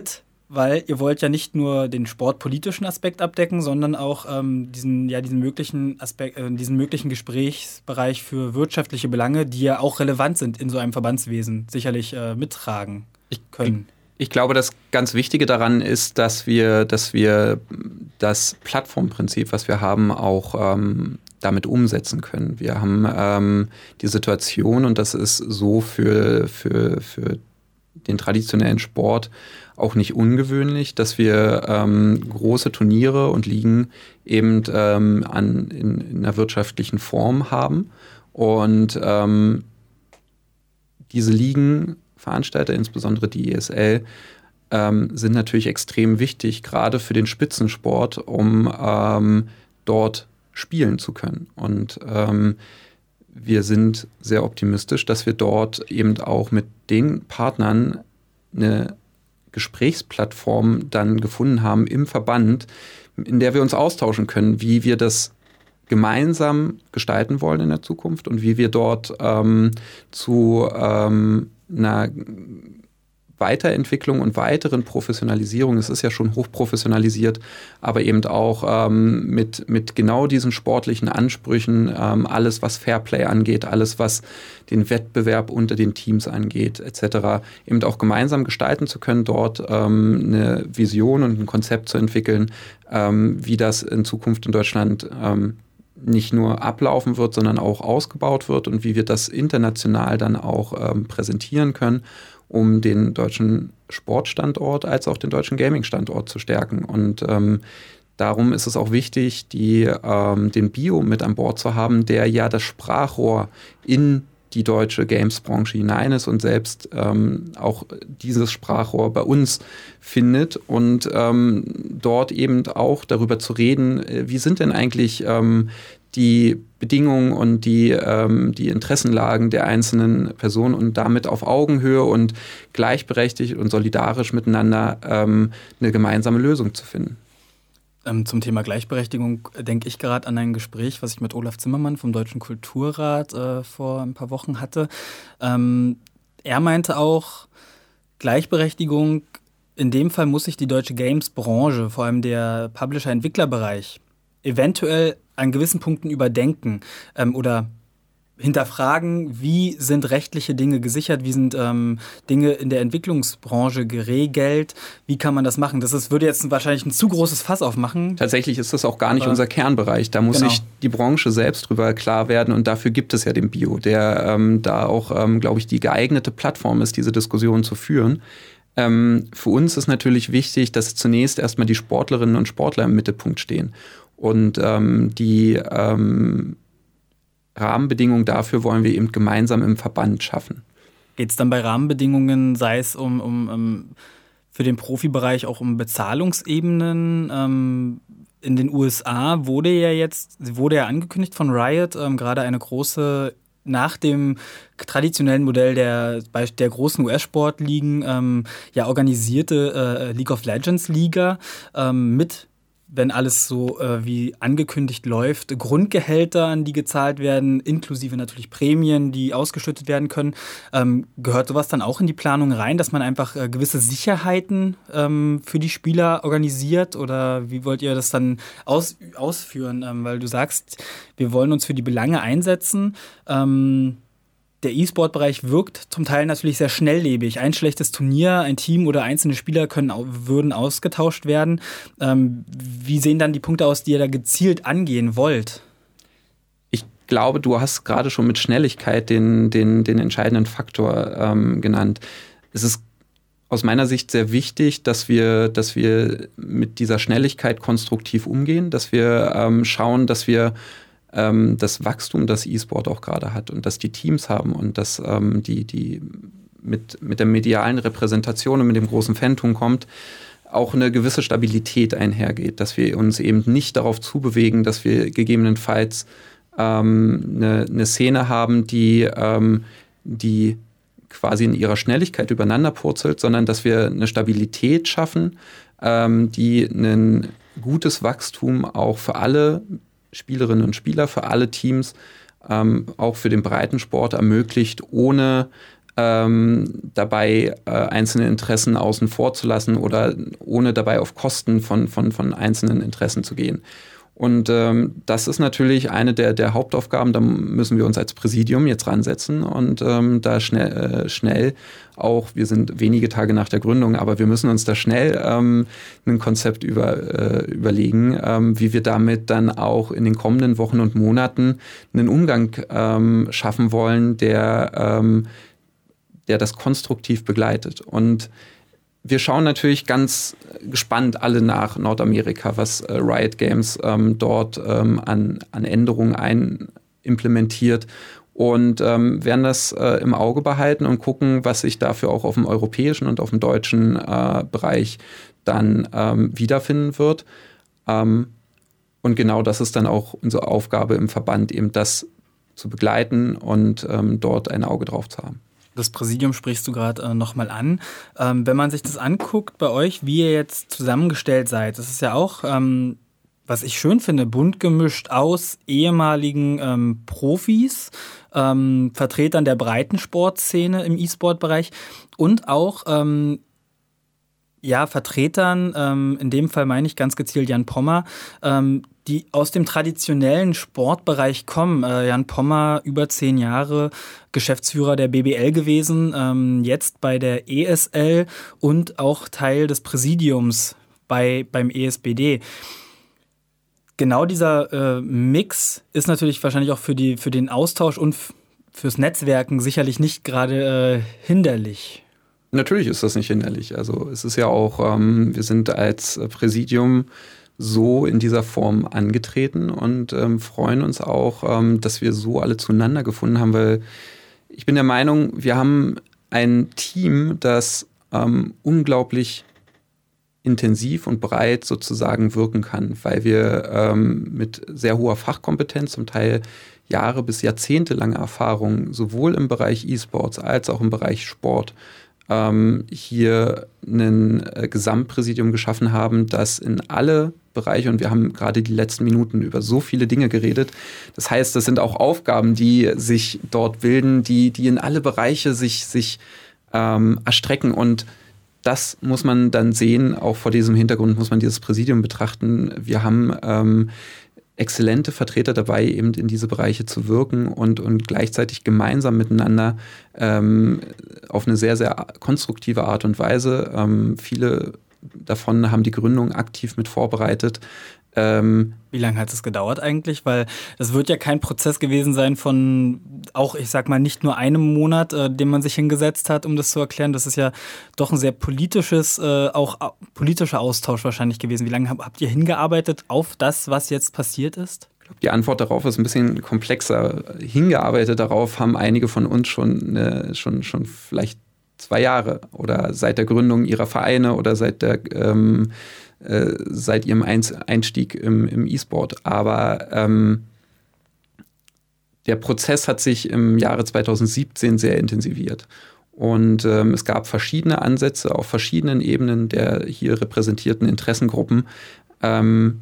Speaker 1: weil ihr wollt ja nicht nur den sportpolitischen Aspekt abdecken, sondern auch ähm, diesen, ja, diesen möglichen Aspekt, äh, diesen möglichen Gesprächsbereich für wirtschaftliche Belange, die ja auch relevant sind in so einem Verbandswesen, sicherlich äh, mittragen können.
Speaker 2: Ich, ich glaube, das ganz Wichtige daran ist, dass wir, dass wir das Plattformprinzip, was wir haben, auch ähm, damit umsetzen können. Wir haben ähm, die Situation, und das ist so für, für, für den traditionellen Sport auch nicht ungewöhnlich, dass wir ähm, große Turniere und Ligen eben ähm, an, in, in einer wirtschaftlichen Form haben. Und ähm, diese Ligenveranstalter, insbesondere die I S L, ähm, sind natürlich extrem wichtig, gerade für den Spitzensport, um ähm, dort spielen zu können. Und ähm, wir sind sehr optimistisch, dass wir dort eben auch mit den Partnern eine Gesprächsplattform dann gefunden haben im Verband, in der wir uns austauschen können, wie wir das gemeinsam gestalten wollen in der Zukunft und wie wir dort ähm, zu ähm, einer Weiterentwicklung und weiteren Professionalisierung, es ist ja schon hochprofessionalisiert, aber eben auch ähm, mit, mit genau diesen sportlichen Ansprüchen, ähm, alles was Fairplay angeht, alles was den Wettbewerb unter den Teams angeht, et cetera, eben auch gemeinsam gestalten zu können, dort ähm, eine Vision und ein Konzept zu entwickeln, ähm, wie das in Zukunft in Deutschland ähm, nicht nur ablaufen wird, sondern auch ausgebaut wird und wie wir das international dann auch ähm, präsentieren können, um den deutschen Sportstandort als auch den deutschen Gaming-Standort zu stärken. Und ähm, darum ist es auch wichtig, die, ähm, den Bio mit an Bord zu haben, der ja das Sprachrohr in die deutsche Games-Branche hinein ist und selbst ähm, auch dieses Sprachrohr bei uns findet und ähm, dort eben auch darüber zu reden, wie sind denn eigentlich ähm, die Bedingungen und die, ähm, die Interessenlagen der einzelnen Personen und damit auf Augenhöhe und gleichberechtigt und solidarisch miteinander ähm, eine gemeinsame Lösung zu finden.
Speaker 1: Ähm, zum Thema Gleichberechtigung denke ich gerade an ein Gespräch, was ich mit Olaf Zimmermann vom Deutschen Kulturrat äh, vor ein paar Wochen hatte. Ähm, er meinte auch, Gleichberechtigung, in dem Fall muss sich die deutsche Games-Branche, vor allem der Publisher-Entwickler-Bereich, eventuell an gewissen Punkten überdenken ähm, oder hinterfragen, wie sind rechtliche Dinge gesichert, wie sind ähm, Dinge in der Entwicklungsbranche geregelt, wie kann man das machen? Das ist, würde jetzt wahrscheinlich ein zu großes Fass aufmachen.
Speaker 2: Tatsächlich ist das auch gar nicht Aber, unser Kernbereich. Da muss genau. sich die Branche selbst drüber klar werden und dafür gibt es ja den Bio, der ähm, da auch, ähm, glaube ich, die geeignete Plattform ist, diese Diskussion zu führen. Ähm, für uns ist natürlich wichtig, dass zunächst erstmal die Sportlerinnen und Sportler im Mittelpunkt stehen. Und ähm, die ähm, Rahmenbedingungen dafür wollen wir eben gemeinsam im Verband schaffen.
Speaker 1: Geht es dann bei Rahmenbedingungen, sei es um, um, um für den Profibereich auch um Bezahlungsebenen? Ähm, in den U S A wurde ja jetzt, wurde ja angekündigt von Riot, ähm, gerade eine große, nach dem traditionellen Modell der, der großen U S-Sportligen, ähm, ja organisierte äh, League of Legends Liga ähm, mit, wenn alles so äh, wie angekündigt läuft, Grundgehälter, an die gezahlt werden, inklusive natürlich Prämien, die ausgeschüttet werden können. Ähm, gehört sowas dann auch in die Planung rein, dass man einfach äh, gewisse Sicherheiten ähm, für die Spieler organisiert? Oder wie wollt ihr das dann aus, ausführen? Ähm, weil du sagst, wir wollen uns für die Belange einsetzen. Ähm, Der E-Sport-Bereich wirkt zum Teil natürlich sehr schnelllebig. Ein schlechtes Turnier, ein Team oder einzelne Spieler können, würden ausgetauscht werden. Ähm, wie sehen dann die Punkte aus, die ihr da gezielt angehen wollt?
Speaker 2: Ich glaube, du hast gerade schon mit Schnelligkeit den, den, den entscheidenden Faktor ähm, genannt. Es ist aus meiner Sicht sehr wichtig, dass wir, dass wir mit dieser Schnelligkeit konstruktiv umgehen, dass wir ähm, schauen, dass wir das Wachstum, das E-Sport auch gerade hat und dass die Teams haben und dass ähm, die, die mit, mit der medialen Repräsentation und mit dem großen Fantum kommt, auch eine gewisse Stabilität einhergeht, dass wir uns eben nicht darauf zubewegen, dass wir gegebenenfalls ähm, eine, eine Szene haben, die, ähm, die quasi in ihrer Schnelligkeit übereinander purzelt, sondern dass wir eine Stabilität schaffen, ähm, die ein gutes Wachstum auch für alle Spielerinnen und Spieler, für alle Teams, ähm, auch für den Breitensport ermöglicht, ohne ähm, dabei äh, einzelne Interessen außen vor zu lassen oder ohne dabei auf Kosten von, von, von einzelnen Interessen zu gehen. Und ähm, das ist natürlich eine der, der Hauptaufgaben, da müssen wir uns als Präsidium jetzt ransetzen und ähm, da schnell, äh, schnell auch, wir sind wenige Tage nach der Gründung, aber wir müssen uns da schnell ähm, ein Konzept über, äh, überlegen, ähm, wie wir damit dann auch in den kommenden Wochen und Monaten einen Umgang ähm, schaffen wollen, der, ähm, der das konstruktiv begleitet. Und wir schauen natürlich ganz gespannt alle nach Nordamerika, was äh, Riot Games ähm, dort ähm, an, an Änderungen ein implementiert und ähm, werden das äh, im Auge behalten und gucken, was sich dafür auch auf dem europäischen und auf dem deutschen äh, Bereich dann ähm, wiederfinden wird. Ähm, und genau das ist dann auch unsere Aufgabe im Verband, eben das zu begleiten und ähm, dort ein Auge drauf zu haben.
Speaker 1: Das Präsidium sprichst du gerade äh, nochmal an. Ähm, wenn man sich das anguckt bei euch, wie ihr jetzt zusammengestellt seid, das ist ja auch, ähm, was ich schön finde, bunt gemischt aus ehemaligen ähm, Profis, ähm, Vertretern der Breitensportszene im E-Sport-Bereich und auch ähm, ja, Vertretern, ähm, in dem Fall meine ich ganz gezielt Jan Pommer, ähm, die aus dem traditionellen Sportbereich kommen. Äh, Jan Pommer, über zehn Jahre Geschäftsführer der B B L gewesen, ähm, jetzt bei der E S L und auch Teil des Präsidiums bei, beim E S B D. Genau dieser äh, Mix ist natürlich wahrscheinlich auch für, die, für den Austausch und f- fürs Netzwerken sicherlich nicht gerade äh, hinderlich.
Speaker 2: Natürlich ist das nicht hinderlich. Also es ist ja auch, ähm, wir sind als Präsidium so in dieser Form angetreten und ähm, freuen uns auch, ähm, dass wir so alle zueinander gefunden haben, weil ich bin der Meinung, wir haben ein Team, das ähm, unglaublich intensiv und breit sozusagen wirken kann, weil wir ähm, mit sehr hoher Fachkompetenz, zum Teil Jahre bis Jahrzehnte lange Erfahrung, sowohl im Bereich E-Sports als auch im Bereich Sport, ähm, hier ein äh, Gesamtpräsidium geschaffen haben, das in alle Bereiche, und wir haben gerade die letzten Minuten über so viele Dinge geredet, das heißt, das sind auch Aufgaben, die sich dort bilden, die, die in alle Bereiche sich, sich ähm, erstrecken, und das muss man dann sehen, auch vor diesem Hintergrund muss man dieses Präsidium betrachten. Wir haben ähm, exzellente Vertreter dabei, eben in diese Bereiche zu wirken und, und gleichzeitig gemeinsam miteinander ähm, auf eine sehr, sehr konstruktive Art und Weise. Ähm, viele davon haben die Gründung aktiv mit vorbereitet. Ähm,
Speaker 1: Wie lange hat es gedauert eigentlich? Weil es wird ja kein Prozess gewesen sein von auch, ich sag mal, nicht nur einem Monat, äh, den man sich hingesetzt hat, um das zu erklären. Das ist ja doch ein sehr politisches, äh, auch äh, politischer Austausch wahrscheinlich gewesen. Wie lange hab, habt ihr hingearbeitet auf das, was jetzt passiert ist?
Speaker 2: Ich glaube, die Antwort darauf ist ein bisschen komplexer. Hingearbeitet darauf haben einige von uns schon, äh, schon, schon vielleicht zwei Jahre oder seit der Gründung ihrer Vereine oder seit der ähm, äh, seit ihrem Einstieg im, im E-Sport. Aber ähm, der Prozess hat sich im Jahre zweitausendsiebzehn sehr intensiviert. Und ähm, es gab verschiedene Ansätze auf verschiedenen Ebenen der hier repräsentierten Interessengruppen, ähm,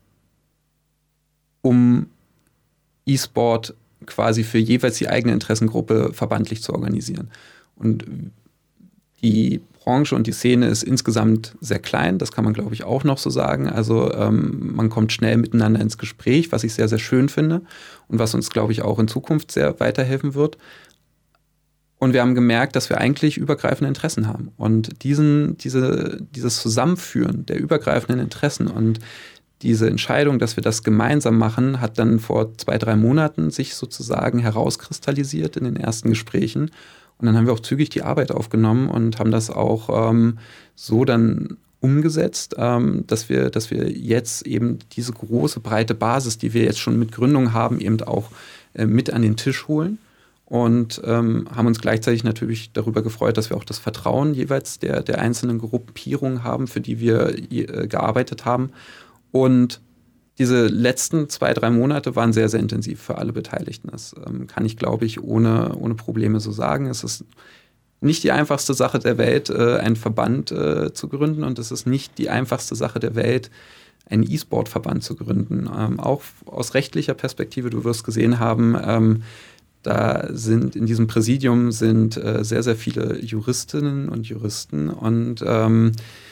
Speaker 2: um E-Sport quasi für jeweils die eigene Interessengruppe verbandlich zu organisieren. Und die Branche und die Szene ist insgesamt sehr klein, das kann man, glaube ich, auch noch so sagen. Also ähm, man kommt schnell miteinander ins Gespräch, was ich sehr, sehr schön finde und was uns, glaube ich, auch in Zukunft sehr weiterhelfen wird. Und wir haben gemerkt, dass wir eigentlich übergreifende Interessen haben. Und diesen, diese, dieses Zusammenführen der übergreifenden Interessen und diese Entscheidung, dass wir das gemeinsam machen, hat dann vor zwei, drei Monaten sich sozusagen herauskristallisiert in den ersten Gesprächen. Und dann haben wir auch zügig die Arbeit aufgenommen und haben das auch ähm, so dann umgesetzt, ähm, dass wir, dass wir jetzt eben diese große, breite Basis, die wir jetzt schon mit Gründung haben, eben auch äh, mit an den Tisch holen. Und ähm, haben uns gleichzeitig natürlich darüber gefreut, dass wir auch das Vertrauen jeweils der, der einzelnen Gruppierungen haben, für die wir äh, gearbeitet haben. Und diese letzten zwei, drei Monate waren sehr, sehr intensiv für alle Beteiligten. Das ähm, kann ich, glaube ich, ohne, ohne Probleme so sagen. Es ist nicht die einfachste Sache der Welt, äh, einen Verband äh, zu gründen. Und es ist nicht die einfachste Sache der Welt, einen E-Sport-Verband zu gründen. Ähm, auch aus rechtlicher Perspektive, du wirst gesehen haben, ähm, da sind in diesem Präsidium sind äh, sehr, sehr viele Juristinnen und Juristen und ähm,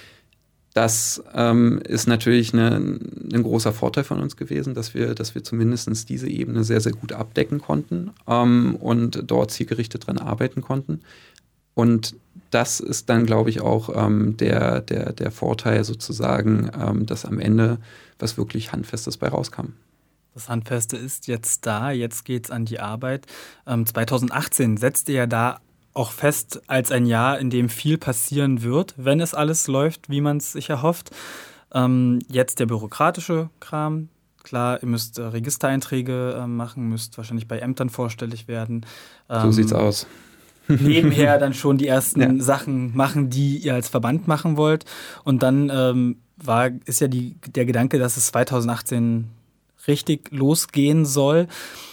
Speaker 2: das ähm, ist natürlich eine, ein großer Vorteil von uns gewesen, dass wir, dass wir zumindest diese Ebene sehr, sehr gut abdecken konnten ähm, und dort zielgerichtet dran arbeiten konnten. Und das ist dann, glaube ich, auch ähm, der, der, der Vorteil sozusagen, ähm, dass am Ende was wirklich Handfestes bei rauskam.
Speaker 1: Das Handfeste ist jetzt da, jetzt geht's an die Arbeit. Ähm, zwanzig achtzehn setzt ihr ja da auch fest als ein Jahr, in dem viel passieren wird, wenn es alles läuft, wie man es sich erhofft. Ähm, jetzt der bürokratische Kram. Klar, ihr müsst äh, Registereinträge äh, machen, müsst wahrscheinlich bei Ämtern vorstellig werden. Ähm,
Speaker 2: so sieht's aus.
Speaker 1: Nebenher dann schon die ersten
Speaker 2: ja.
Speaker 1: Sachen machen, die ihr als Verband machen wollt. Und dann ähm, war, ist ja die, der Gedanke, dass es zwanzig achtzehn richtig losgehen soll.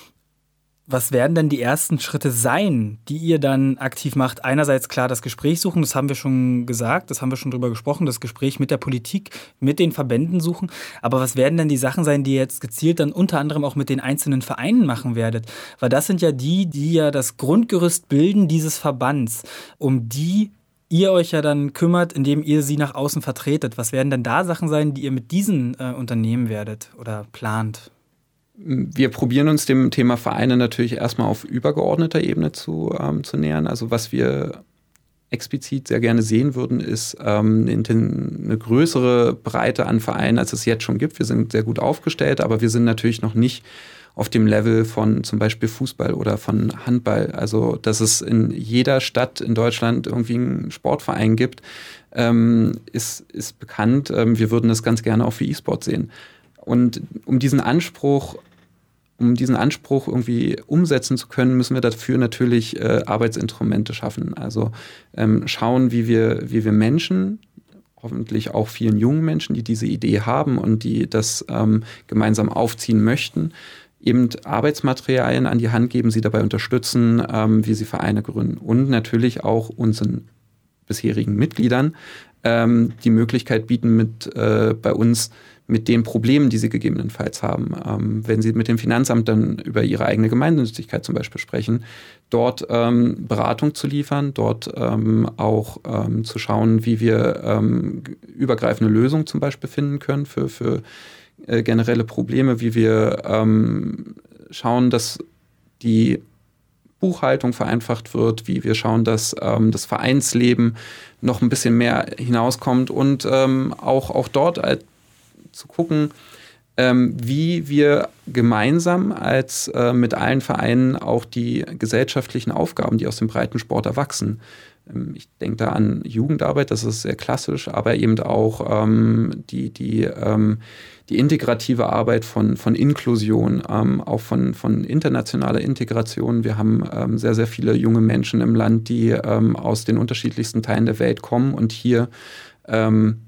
Speaker 1: Was werden denn die ersten Schritte sein, die ihr dann aktiv macht? Einerseits klar das Gespräch suchen, das haben wir schon gesagt, das haben wir schon drüber gesprochen, das Gespräch mit der Politik, mit den Verbänden suchen. Aber was werden denn die Sachen sein, die ihr jetzt gezielt dann unter anderem auch mit den einzelnen Vereinen machen werdet? Weil das sind ja die, die ja das Grundgerüst bilden dieses Verbands, um die ihr euch ja dann kümmert, indem ihr sie nach außen vertretet. Was werden denn da Sachen sein, die ihr mit diesen äh, unternehmen werdet oder plant?
Speaker 2: Wir probieren uns dem Thema Vereine natürlich erstmal auf übergeordneter Ebene zu, ähm, zu nähern. Also was wir explizit sehr gerne sehen würden, ist ähm, eine größere Breite an Vereinen, als es jetzt schon gibt. Wir sind sehr gut aufgestellt, aber wir sind natürlich noch nicht auf dem Level von zum Beispiel Fußball oder von Handball. Also dass es in jeder Stadt in Deutschland irgendwie einen Sportverein gibt, ähm, ist, ist bekannt. Ähm, wir würden das ganz gerne auch für E-Sport sehen. Und um diesen Anspruch Um diesen Anspruch irgendwie umsetzen zu können, müssen wir dafür natürlich äh, Arbeitsinstrumente schaffen. Also ähm, schauen, wie wir, wie wir Menschen, hoffentlich auch vielen jungen Menschen, die diese Idee haben und die das ähm, gemeinsam aufziehen möchten, eben Arbeitsmaterialien an die Hand geben, sie dabei unterstützen, ähm, wie sie Vereine gründen. Und natürlich auch unseren bisherigen Mitgliedern ähm, die Möglichkeit bieten, mit äh, bei uns mit den Problemen, die sie gegebenenfalls haben, ähm, wenn sie mit dem Finanzamt dann über ihre eigene Gemeinnützigkeit zum Beispiel sprechen, dort ähm, Beratung zu liefern, dort ähm, auch ähm, zu schauen, wie wir ähm, übergreifende Lösungen zum Beispiel finden können für, für äh, generelle Probleme, wie wir ähm, schauen, dass die Buchhaltung vereinfacht wird, wie wir schauen, dass ähm, das Vereinsleben noch ein bisschen mehr hinauskommt und ähm, auch, auch dort als zu gucken, ähm, wie wir gemeinsam als äh, mit allen Vereinen auch die gesellschaftlichen Aufgaben, die aus dem Breitensport erwachsen. Ähm, ich denke da an Jugendarbeit, das ist sehr klassisch, aber eben auch ähm, die, die, ähm, die integrative Arbeit von, von Inklusion, ähm, auch von, von internationaler Integration. Wir haben ähm, sehr, sehr viele junge Menschen im Land, die ähm, aus den unterschiedlichsten Teilen der Welt kommen und hier ähm,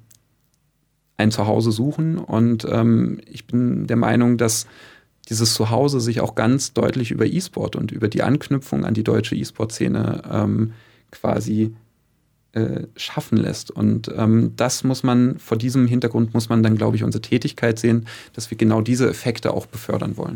Speaker 2: ein Zuhause suchen. Und ähm, ich bin der Meinung, dass dieses Zuhause sich auch ganz deutlich über E-Sport und über die Anknüpfung an die deutsche E-Sport-Szene ähm, quasi äh, schaffen lässt. Und ähm, das muss man, vor diesem Hintergrund muss man dann, glaube ich, unsere Tätigkeit sehen, dass wir genau diese Effekte auch befördern wollen.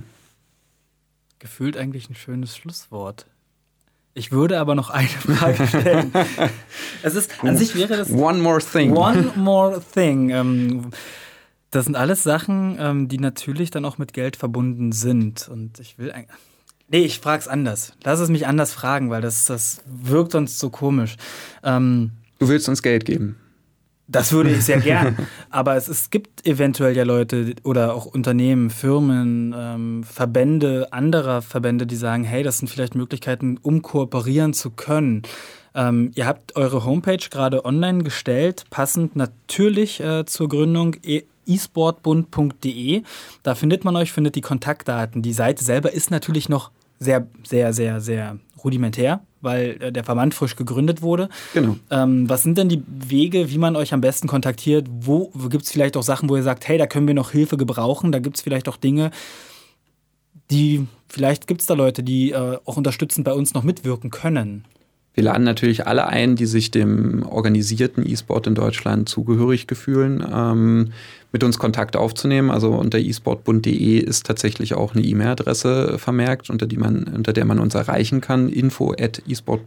Speaker 1: Gefühlt eigentlich ein schönes Schlusswort. Ich würde aber noch eine Frage stellen. Es ist, an sich wäre das...
Speaker 2: One more thing.
Speaker 1: One more thing. Ähm, das sind alles Sachen, ähm, die natürlich dann auch mit Geld verbunden sind. Und ich will eigentlich... Nee, ich frage es anders. Lass es mich anders fragen, weil das, das wirkt sonst so komisch. Ähm,
Speaker 2: du willst uns Geld geben?
Speaker 1: Das würde ich sehr gern. Aber es, es gibt eventuell ja Leute oder auch Unternehmen, Firmen, ähm, Verbände, anderer Verbände, die sagen, hey, das sind vielleicht Möglichkeiten, um kooperieren zu können. Ähm, ihr habt eure Homepage gerade online gestellt, passend natürlich äh, zur Gründung e- esportbund punkt de. Da findet man euch, findet die Kontaktdaten. Die Seite selber ist natürlich noch sehr, sehr, sehr, sehr rudimentär, weil äh, der Verband frisch gegründet wurde.
Speaker 2: Genau.
Speaker 1: Ähm, was sind denn die Wege, wie man euch am besten kontaktiert? Wo, wo gibt es vielleicht auch Sachen, wo ihr sagt, hey, da können wir noch Hilfe gebrauchen? Da gibt es vielleicht auch Dinge, die, vielleicht gibt es da Leute, die äh, auch unterstützend bei uns noch mitwirken können.
Speaker 2: Wir laden natürlich alle ein, die sich dem organisierten E-Sport in Deutschland zugehörig fühlen, ähm, mit uns Kontakt aufzunehmen. Also unter e sport bund punkt de ist tatsächlich auch eine E-Mail-Adresse vermerkt, unter, die man, unter der man uns erreichen kann, info at e sport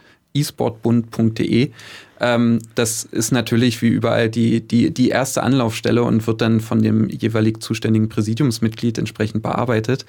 Speaker 2: bund punkt de. Ähm, das ist natürlich wie überall die, die, die erste Anlaufstelle und wird dann von dem jeweilig zuständigen Präsidiumsmitglied entsprechend bearbeitet.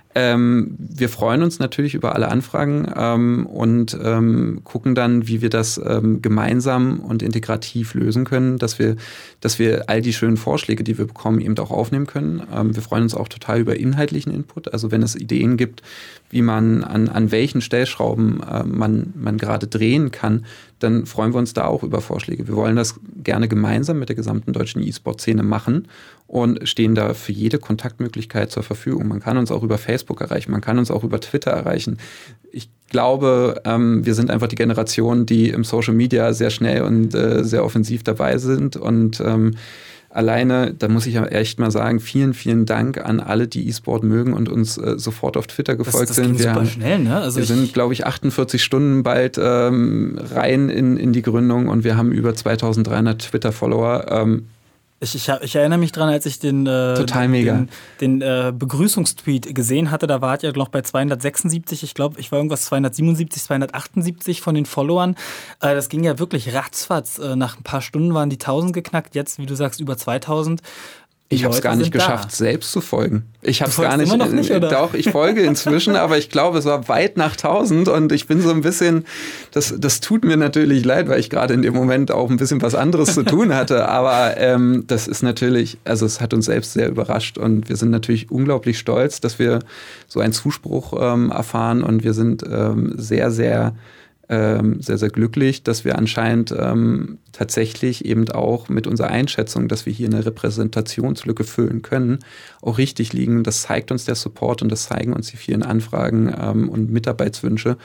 Speaker 2: Ähm, wir freuen uns natürlich über alle Anfragen ähm, und ähm, gucken dann, wie wir das ähm, gemeinsam und integrativ lösen können, dass wir, dass wir all die schönen Vorschläge, die wir bekommen, eben auch aufnehmen können. Ähm, wir freuen uns auch total über inhaltlichen Input. Also wenn es Ideen gibt, wie man an, an welchen Stellschrauben äh, man, man gerade drehen kann, dann freuen wir uns da auch über Vorschläge. Wir wollen das gerne gemeinsam mit der gesamten deutschen E-Sport-Szene machen und stehen da für jede Kontaktmöglichkeit zur Verfügung. Man kann uns auch über Facebook erreichen, man kann uns auch über Twitter erreichen. Ich glaube, ähm, wir sind einfach die Generation, die im Social Media sehr schnell und äh, sehr offensiv dabei sind und ähm, alleine, da muss ich ja echt mal sagen, vielen, vielen Dank an alle, die E-Sport mögen und uns äh, sofort auf Twitter gefolgt
Speaker 1: das, das
Speaker 2: sind.
Speaker 1: Wir
Speaker 2: super
Speaker 1: haben, schnell, ne? Also
Speaker 2: wir sind, glaube ich, achtundvierzig Stunden bald ähm, rein in, in die Gründung und wir haben über zweitausenddreihundert Twitter-Follower. Ähm,
Speaker 1: Ich, ich, ich erinnere mich dran, als ich den, äh,
Speaker 2: Total
Speaker 1: den,
Speaker 2: mega.
Speaker 1: den, den äh, Begrüßungstweet gesehen hatte, da war ihr noch bei zweihundertsechsundsiebzig, ich glaube, ich war irgendwas zweihundertsiebenundsiebzig, zweihundertachtundsiebzig von den Followern. Äh, das ging ja wirklich ratzfatz. Äh, nach ein paar Stunden waren die tausend geknackt, jetzt, wie du sagst, über zweitausend.
Speaker 2: Ich habe es gar nicht geschafft,
Speaker 1: da.
Speaker 2: selbst zu folgen. Ich habe es gar
Speaker 1: nicht.
Speaker 2: nicht.
Speaker 1: Immer noch nicht, oder?
Speaker 2: Doch, ich folge inzwischen, aber ich glaube, es war weit nach tausend und ich bin so ein bisschen, das, das tut mir natürlich leid, weil ich gerade in dem Moment auch ein bisschen was anderes zu tun hatte. Aber ähm, das ist natürlich, also es hat uns selbst sehr überrascht und wir sind natürlich unglaublich stolz, dass wir so einen Zuspruch ähm, erfahren und wir sind ähm, sehr, sehr Ähm, sehr, sehr glücklich, dass wir anscheinend ähm, tatsächlich eben auch mit unserer Einschätzung, dass wir hier eine Repräsentationslücke füllen können, auch richtig liegen. Das zeigt uns der Support und das zeigen uns die vielen Anfragen ähm, und Mitarbeitswünsche.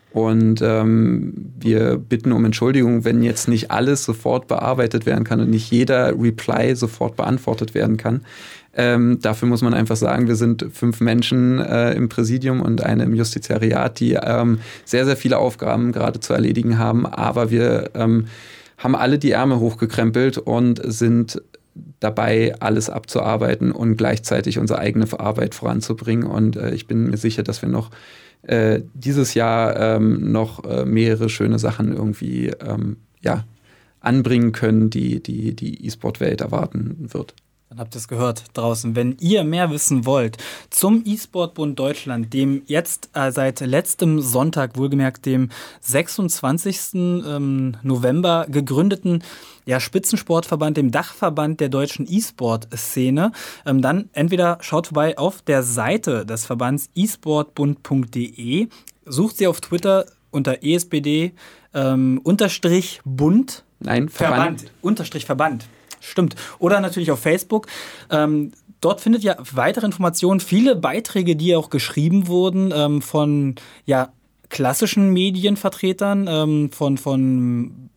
Speaker 2: Und ähm, wir bitten um Entschuldigung, wenn jetzt nicht alles sofort bearbeitet werden kann und nicht jeder Reply sofort beantwortet werden kann. Ähm, dafür muss man einfach sagen, wir sind fünf Menschen äh, im Präsidium und eine im Justiziariat, die ähm, sehr, sehr viele Aufgaben gerade zu erledigen haben. Aber wir ähm, haben alle die Ärmel hochgekrempelt und sind dabei, alles abzuarbeiten und gleichzeitig unsere eigene Arbeit voranzubringen. Und äh, ich bin mir sicher, dass wir noch äh, dieses Jahr ähm, noch äh, mehrere schöne Sachen irgendwie ähm, ja, anbringen können, die die, die E-Sport-Welt erwarten wird.
Speaker 1: Dann habt ihr es gehört draußen. Wenn ihr mehr wissen wollt zum E-Sport-Bund Deutschland, dem jetzt äh, seit letztem Sonntag, wohlgemerkt dem sechsundzwanzigsten Ähm, November gegründeten ja, Spitzensportverband, dem Dachverband der deutschen E-Sport-Szene, ähm, dann entweder schaut vorbei auf der Seite des Verbands e sport bund punkt de, sucht sie auf Twitter unter E S B D ähm, unterstrich Bund.
Speaker 2: Nein, Verband.
Speaker 1: Verband. Unterstrich Verband. Stimmt. Oder natürlich auf Facebook. Ähm, dort findet ihr weitere Informationen, viele Beiträge, die auch geschrieben wurden ähm, von ja, klassischen Medienvertretern, ähm, von, von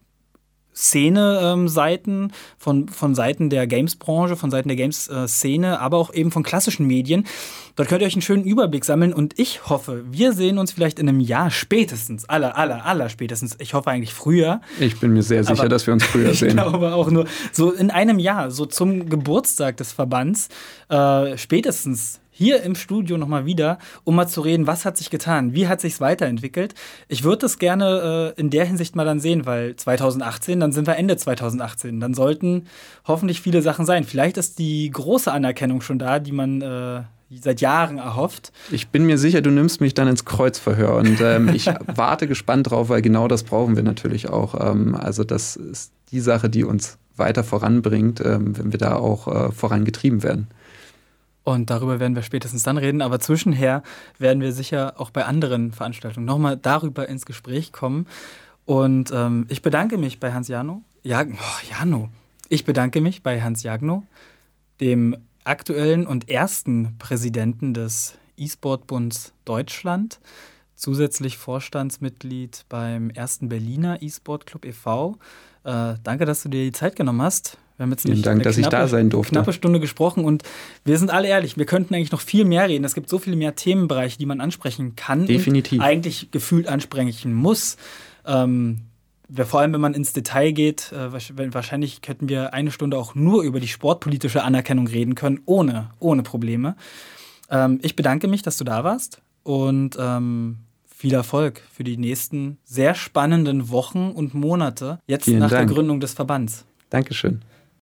Speaker 1: Szene-Seiten, von, von Seiten der Games-Branche, von Seiten der Games-Szene, aber auch eben von klassischen Medien. Dort könnt ihr euch einen schönen Überblick sammeln und ich hoffe, wir sehen uns vielleicht in einem Jahr spätestens, aller, aller, aller spätestens, ich hoffe eigentlich früher.
Speaker 2: Ich bin mir sehr sicher, dass wir uns früher sehen.
Speaker 1: Ich glaube auch nur so in einem Jahr, so zum Geburtstag des Verbands, äh, spätestens hier im Studio nochmal wieder, um mal zu reden, was hat sich getan, wie hat sich's weiterentwickelt. Ich würde das gerne äh, in der Hinsicht mal dann sehen, weil zweitausendachtzehn, dann sind wir Ende zweitausendachtzehn, dann sollten hoffentlich viele Sachen sein. Vielleicht ist die große Anerkennung schon da, die man äh, seit Jahren erhofft.
Speaker 2: Ich bin mir sicher, du nimmst mich dann ins Kreuzverhör und ähm, ich warte gespannt drauf, weil genau das brauchen wir natürlich auch. Ähm, also das ist die Sache, die uns weiter voranbringt, ähm, wenn wir da auch äh, vorangetrieben werden.
Speaker 1: Und darüber werden wir spätestens dann reden. Aber zwischenher werden wir sicher auch bei anderen Veranstaltungen nochmal darüber ins Gespräch kommen. Und ähm, ich bedanke mich bei Hans Jagno. Jag- oh, Jagno. Ich bedanke mich bei Hans Jagno, dem aktuellen und ersten Präsidenten des E-Sport-Bunds Deutschland, zusätzlich Vorstandsmitglied beim ersten Berliner E-Sport-Club e V. Äh, danke, dass du dir die Zeit genommen hast. Wir haben jetzt
Speaker 2: Vielen
Speaker 1: nicht
Speaker 2: Dank, dass
Speaker 1: knappe,
Speaker 2: ich da sein durfte.
Speaker 1: Knappe Stunde gesprochen und wir sind alle ehrlich, wir könnten eigentlich noch viel mehr reden. Es gibt so viele mehr Themenbereiche, die man ansprechen kann.
Speaker 2: Definitiv.
Speaker 1: Und eigentlich gefühlt ansprechen muss. Ähm, vor allem, wenn man ins Detail geht, äh, wahrscheinlich könnten wir eine Stunde auch nur über die sportpolitische Anerkennung reden können, ohne, ohne Probleme. Ähm, ich bedanke mich, dass du da warst und ähm, viel Erfolg für die nächsten sehr spannenden Wochen und Monate, jetzt
Speaker 2: Vielen
Speaker 1: nach
Speaker 2: Dank.
Speaker 1: der Gründung des Verbands.
Speaker 2: Dankeschön.